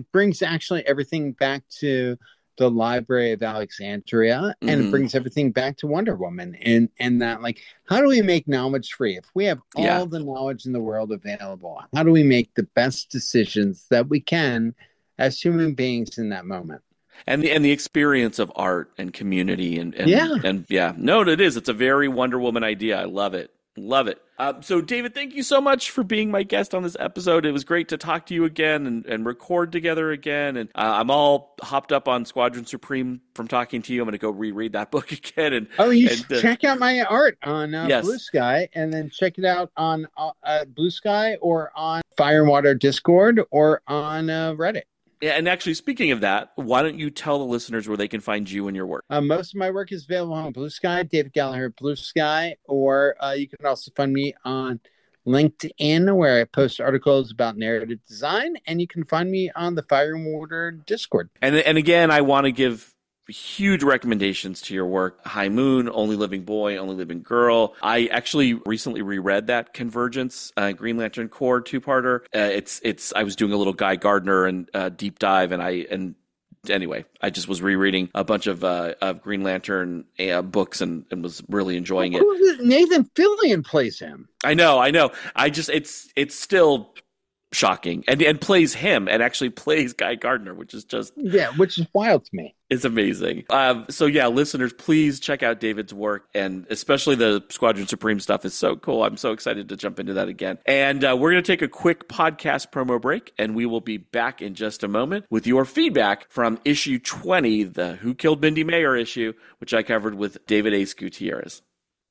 Library of Alexandria, and it brings everything back to Wonder Woman and that, like, how do we make knowledge free? If we have all the knowledge in the world available, how do we make the best decisions that we can as human beings in that moment? And the experience of art and community and no, it is. It's a very Wonder Woman idea. I love it. Love it. So, David, thank you so much for being my guest on this episode. It was great to talk to you again and record together again. And I'm all hopped up on Squadron Supreme from talking to you. I'm going to go reread that book again. Check out my art on Blue Sky, and then check it out on Blue Sky or on Fire and Water Discord or on Reddit. Yeah, and actually, speaking of that, why don't you tell the listeners where they can find you and your work? Most of my work is available on Blue Sky, David Gallagher, Blue Sky, or you can also find me on LinkedIn, where I post articles about narrative design, and you can find me on the Fire and Water Discord. And again, I want to give huge recommendations to your work. High Moon, Only Living Boy, Only Living Girl. I actually recently reread that Convergence, Green Lantern Corps two-parter. I was doing a little Guy Gardner and deep dive, and anyway, I just was rereading a bunch of Green Lantern books and was really enjoying it. Nathan Fillion plays him. I know. It's still shocking, and plays him, and actually plays Guy Gardner, which is wild to me. It's amazing. So yeah, listeners, please check out David's work, and especially the Squadron Supreme stuff is so cool. I'm so excited to jump into that again. And we're going to take a quick podcast promo break, and we will be back in just a moment with your feedback from issue 20, the Who Killed Mindy Mayer issue, which I covered with David Ace Gutierrez.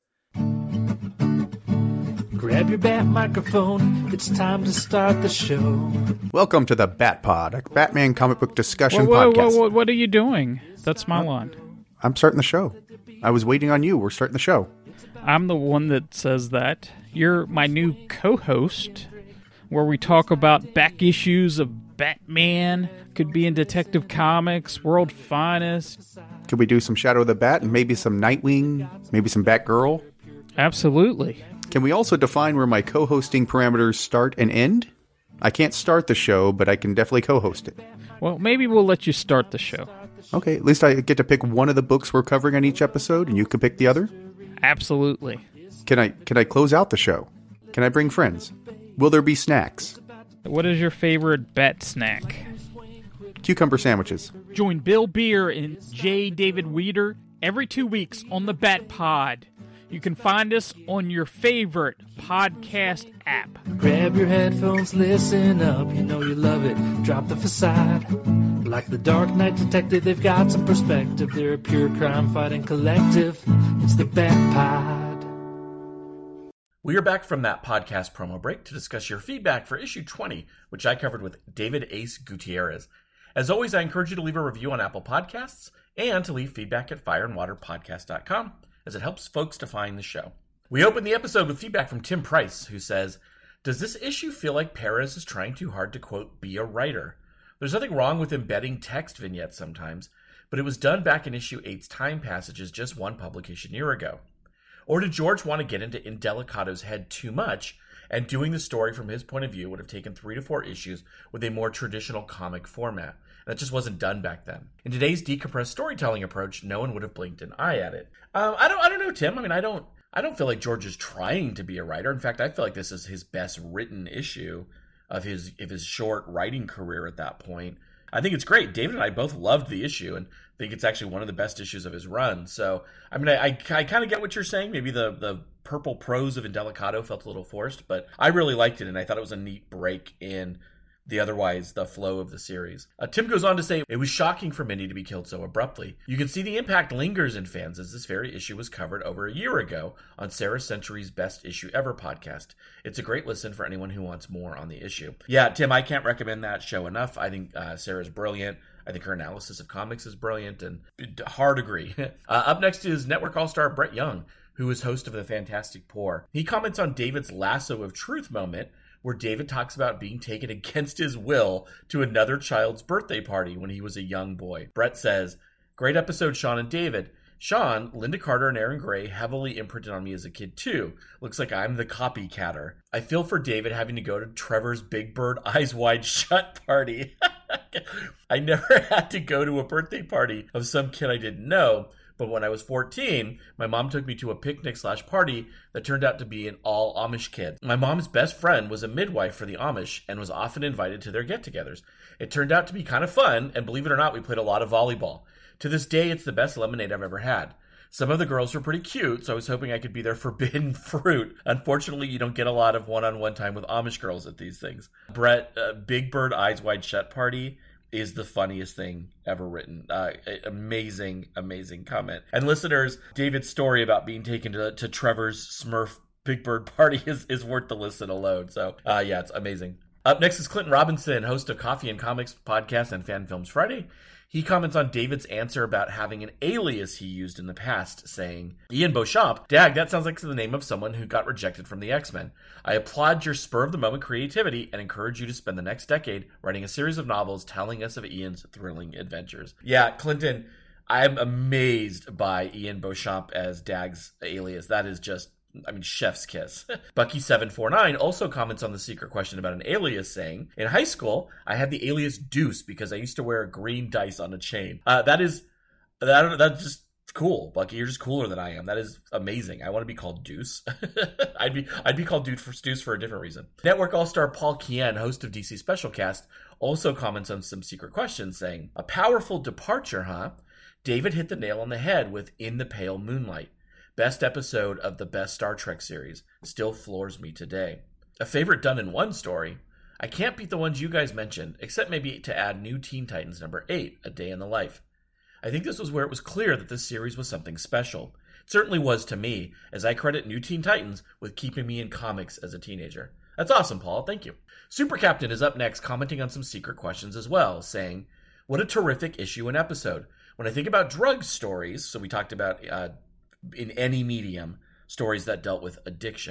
Grab your bat microphone, it's time to start the show. Welcome to the Bat Pod, a Batman comic book discussion podcast. What are you doing? That's my line. I'm starting the show. I was waiting on you. We're starting the show. I'm the one that says that. You're my new co-host. where we talk about back issues of Batman, could be in Detective Comics, World Finest. Could we do some Shadow of the Bat and maybe some Nightwing, maybe some Batgirl? Absolutely. Can we also define where my co-hosting parameters start and end? I can't start the show, but I can definitely co-host it. Well, maybe we'll let you start the show. Okay, at least I get to pick one of the books we're covering on each episode, and you can pick the other? Absolutely. Can I close out the show? Can I bring friends? Will there be snacks? What is your favorite bat snack? Cucumber sandwiches. Join Bill Beer and J. David Weeder every 2 weeks on the Bat Pod. You can find us on your favorite podcast app. Grab your headphones, listen up, you know you love it. Drop the facade. Like the Dark Knight Detective, they've got some perspective. They're a pure crime-fighting collective. It's the Bat Pod. We are back from that podcast promo break to discuss your feedback for issue 20, which I covered with David Ace Gutierrez. As always, I encourage you to leave a review on Apple Podcasts and to leave feedback at fireandwaterpodcast.com, as it helps folks to find the show. We open the episode with feedback from Tim Price, who says, "Does this issue feel like Perez is trying too hard to, quote, be a writer? There's nothing wrong with embedding text vignettes sometimes, but it was done back in issue 8's time passages just one publication year ago. Or did George want to get into Indelicato's head too much, and doing the story from his point of view would have taken 3 to 4 issues with a more traditional comic format? That just wasn't done back then. In today's decompressed storytelling approach, no one would have blinked an eye at it." I don't know, Tim. I mean, I don't feel like George is trying to be a writer. In fact, I feel like this is his best written issue of his short writing career at that point. I think it's great. David and I both loved the issue and think it's actually one of the best issues of his run. So, I mean, I kind of get what you're saying. Maybe the purple prose of Indelicato felt a little forced, but I really liked it, and I thought it was a neat break in the flow of the series. Tim goes on to say, "It was shocking for Mindy to be killed so abruptly. You can see the impact lingers in fans, as this very issue was covered over a year ago on Sarah Century's Best Issue Ever podcast. It's a great listen for anyone who wants more on the issue." Yeah, Tim, I can't recommend that show enough. I think Sarah's brilliant. I think her analysis of comics is brilliant, and hard agree. Up next is Network All-Star Brett Young, who is host of The Fantastic Four. He comments on David's lasso of truth moment, where David talks about being taken against his will to another child's birthday party when he was a young boy. Brett says, "Great episode, Sean and David. Sean, Linda Carter and Aaron Gray heavily imprinted on me as a kid too. Looks like I'm the copycatter. I feel for David having to go to Trevor's Big Bird Eyes Wide Shut party. I never had to go to a birthday party of some kid I didn't know, but when I was 14, my mom took me to a picnic/party that turned out to be an all Amish kid. My mom's best friend was a midwife for the Amish and was often invited to their get-togethers. It turned out to be kind of fun, and believe it or not, we played a lot of volleyball. To this day, it's the best lemonade I've ever had. Some of the girls were pretty cute, so I was hoping I could be their forbidden fruit. Unfortunately, you don't get a lot of one-on-one time with Amish girls at these things." Brett, Big Bird Eyes Wide Shut party is the funniest thing ever written. Amazing comment. And listeners, David's story about being taken to Trevor's Smurf Big Bird party is worth the listen alone. So, yeah, it's amazing. Up next is Clinton Robinson, host of Coffee and Comics podcast and Fan Films Friday. He comments on David's answer about having an alias he used in the past, saying, "Ian Beauchamp, dag, that sounds like the name of someone who got rejected from the X-Men. I applaud your spur-of-the-moment creativity and encourage you to spend the next decade writing a series of novels telling us of Ian's thrilling adventures." Yeah, Clinton, I'm amazed by Ian Beauchamp as Dag's alias. That is just, chef's kiss. Bucky749 also comments on the secret question about an alias, saying, "In high school, I had the alias Deuce because I used to wear a green dice on a chain." That's just cool, Bucky. You're just cooler than I am. That is amazing. I want to be called Deuce. I'd be called Deuce for a different reason. Network All-Star Paul Kien, host of DC Specialcast, also comments on some secret questions, saying, "A powerful departure, huh? David hit the nail on the head with In the Pale Moonlight. Best episode of the best Star Trek series. Still floors me today. A favorite done in one story. I can't beat the ones you guys mentioned, except maybe to add New Teen Titans number 8, A Day in the Life. I think this was where it was clear that this series was something special. It certainly was to me, as I credit New Teen Titans with keeping me in comics as a teenager." That's awesome, Paul. Thank you. Super Captain is up next, commenting on some secret questions as well, saying, "What a terrific issue and episode. When I think about drug stories," so we talked about in any medium, stories that dealt with addiction.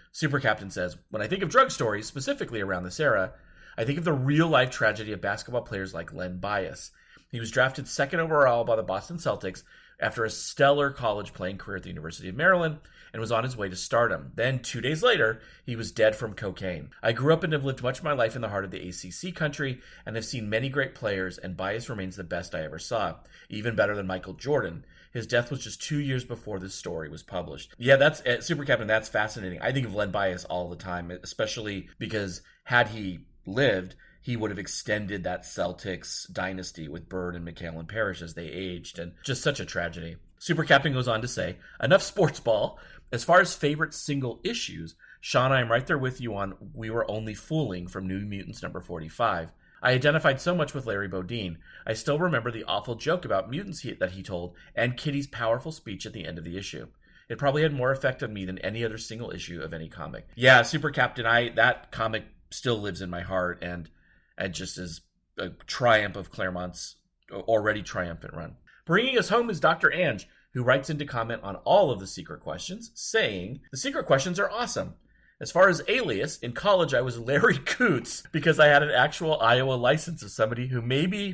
Super Captain says, when I think of drug stories, specifically around this era, I think of the real-life tragedy of basketball players like Len Bias. He was drafted second overall by the Boston Celtics after a stellar college playing career at the University of Maryland and was on his way to stardom. Then, 2 days later, he was dead from cocaine. I grew up and have lived much of my life in the heart of the ACC country and have seen many great players, and Bias remains the best I ever saw, even better than Michael Jordan. His death was just 2 years before this story was published. Yeah, that's Super Captain. That's fascinating. I think of Len Bias all the time, especially because had he lived, he would have extended that Celtics dynasty with Bird and McHale and Parrish as they aged, and just such a tragedy. Super Captain goes on to say, enough sports ball. As far as favorite single issues, Sean, I am right there with you on We Were Only Fooling from New Mutants number 45. I identified so much with Larry Bodine. I still remember the awful joke about mutants that he told, and Kitty's powerful speech at the end of the issue. It probably had more effect on me than any other single issue of any comic. Yeah, Super Captain, that comic still lives in my heart, and just is a triumph of Claremont's already triumphant run. Bringing us home is Dr. Ange, who writes in to comment on all of the secret questions, saying, the secret questions are awesome. As far as alias, in college I was Larry Coots because I had an actual Iowa license of somebody who maybe,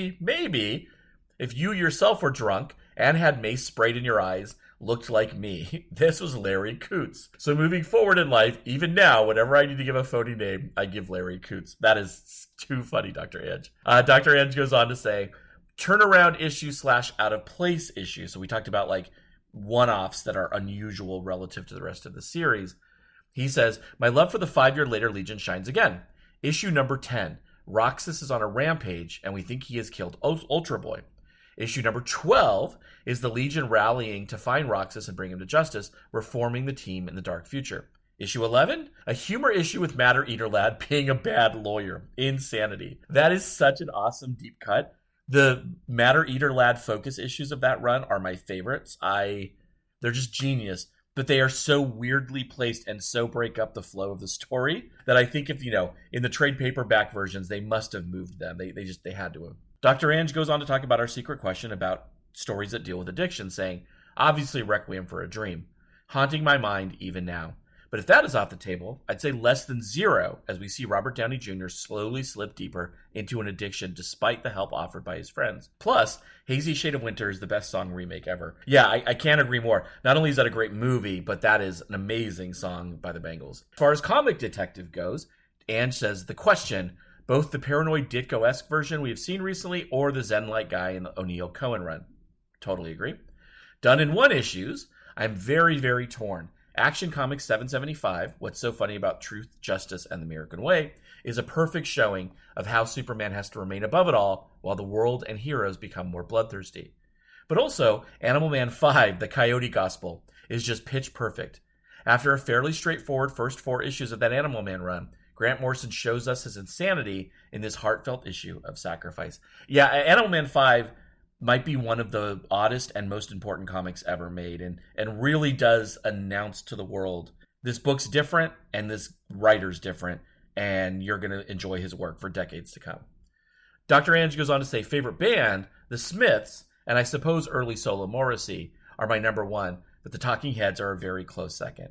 if you yourself were drunk and had mace sprayed in your eyes, looked like me. This was Larry Coots. So moving forward in life, even now, whenever I need to give a phony name, I give Larry Coots. That is too funny, Dr. Ange. Dr. Ange goes on to say, turnaround issue / out of place issue. So we talked about like one-offs that are unusual relative to the rest of the series. He says, my love for the 5 year later Legion shines again. Issue number 10. Roxas is on a rampage, and we think he has killed Ultra Boy. Issue number 12 is the Legion rallying to find Roxas and bring him to justice, reforming the team in the dark future. Issue 11, a humor issue with Matter Eater Lad being a bad lawyer. Insanity. That is such an awesome deep cut. The Matter Eater Lad focus issues of that run are my favorites. They're just genius, but they are so weirdly placed and so break up the flow of the story that I think if, in the trade paperback versions, they must have moved them. They had to have. Dr. Ange goes on to talk about our secret question about stories that deal with addiction, saying, obviously Requiem for a Dream, haunting my mind even now. But if that is off the table, I'd say less than 0 as we see Robert Downey Jr. slowly slip deeper into an addiction despite the help offered by his friends. Plus, Hazy Shade of Winter is the best song remake ever. Yeah, I can't agree more. Not only is that a great movie, but that is an amazing song by the Bangles. As far as Comic Detective goes, Ange says the question, both the Paranoid Ditko-esque version we have seen recently or the Zen-like guy in the O'Neill Cohen run. Totally agree. Done in 1 issues, I'm very, very torn. Action Comics 775, What's So Funny About Truth, Justice, and the American Way, is a perfect showing of how Superman has to remain above it all while the world and heroes become more bloodthirsty. But also, Animal Man 5, The Coyote Gospel, is just pitch perfect. After a fairly straightforward first 4 issues of that Animal Man run, Grant Morrison shows us his insanity in this heartfelt issue of Sacrifice. Yeah, Animal Man 5 might be one of the oddest and most important comics ever made, and really does announce to the world, this book's different, and this writer's different, and you're going to enjoy his work for decades to come. Dr. Ange goes on to say, favorite band, The Smiths, and I suppose early solo Morrissey, are my number 1, but the Talking Heads are a very close second.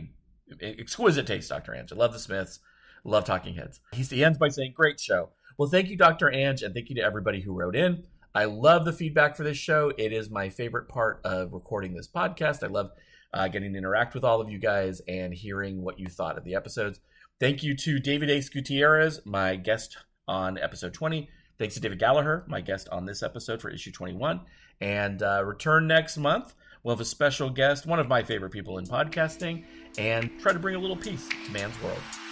Exquisite taste, Dr. Ange. I love The Smiths, love Talking Heads. He ends by saying, great show. Well, thank you, Dr. Ange, and thank you to everybody who wrote in. I love the feedback for this show. It is my favorite part of recording this podcast. I love getting to interact with all of you guys and hearing what you thought of the episodes. Thank you to David Ace Gutierrez, my guest on episode 20. Thanks to David Gallagher, my guest on this episode for issue 21. And return next month. We'll have a special guest, one of my favorite people in podcasting, and try to bring a little peace to man's world.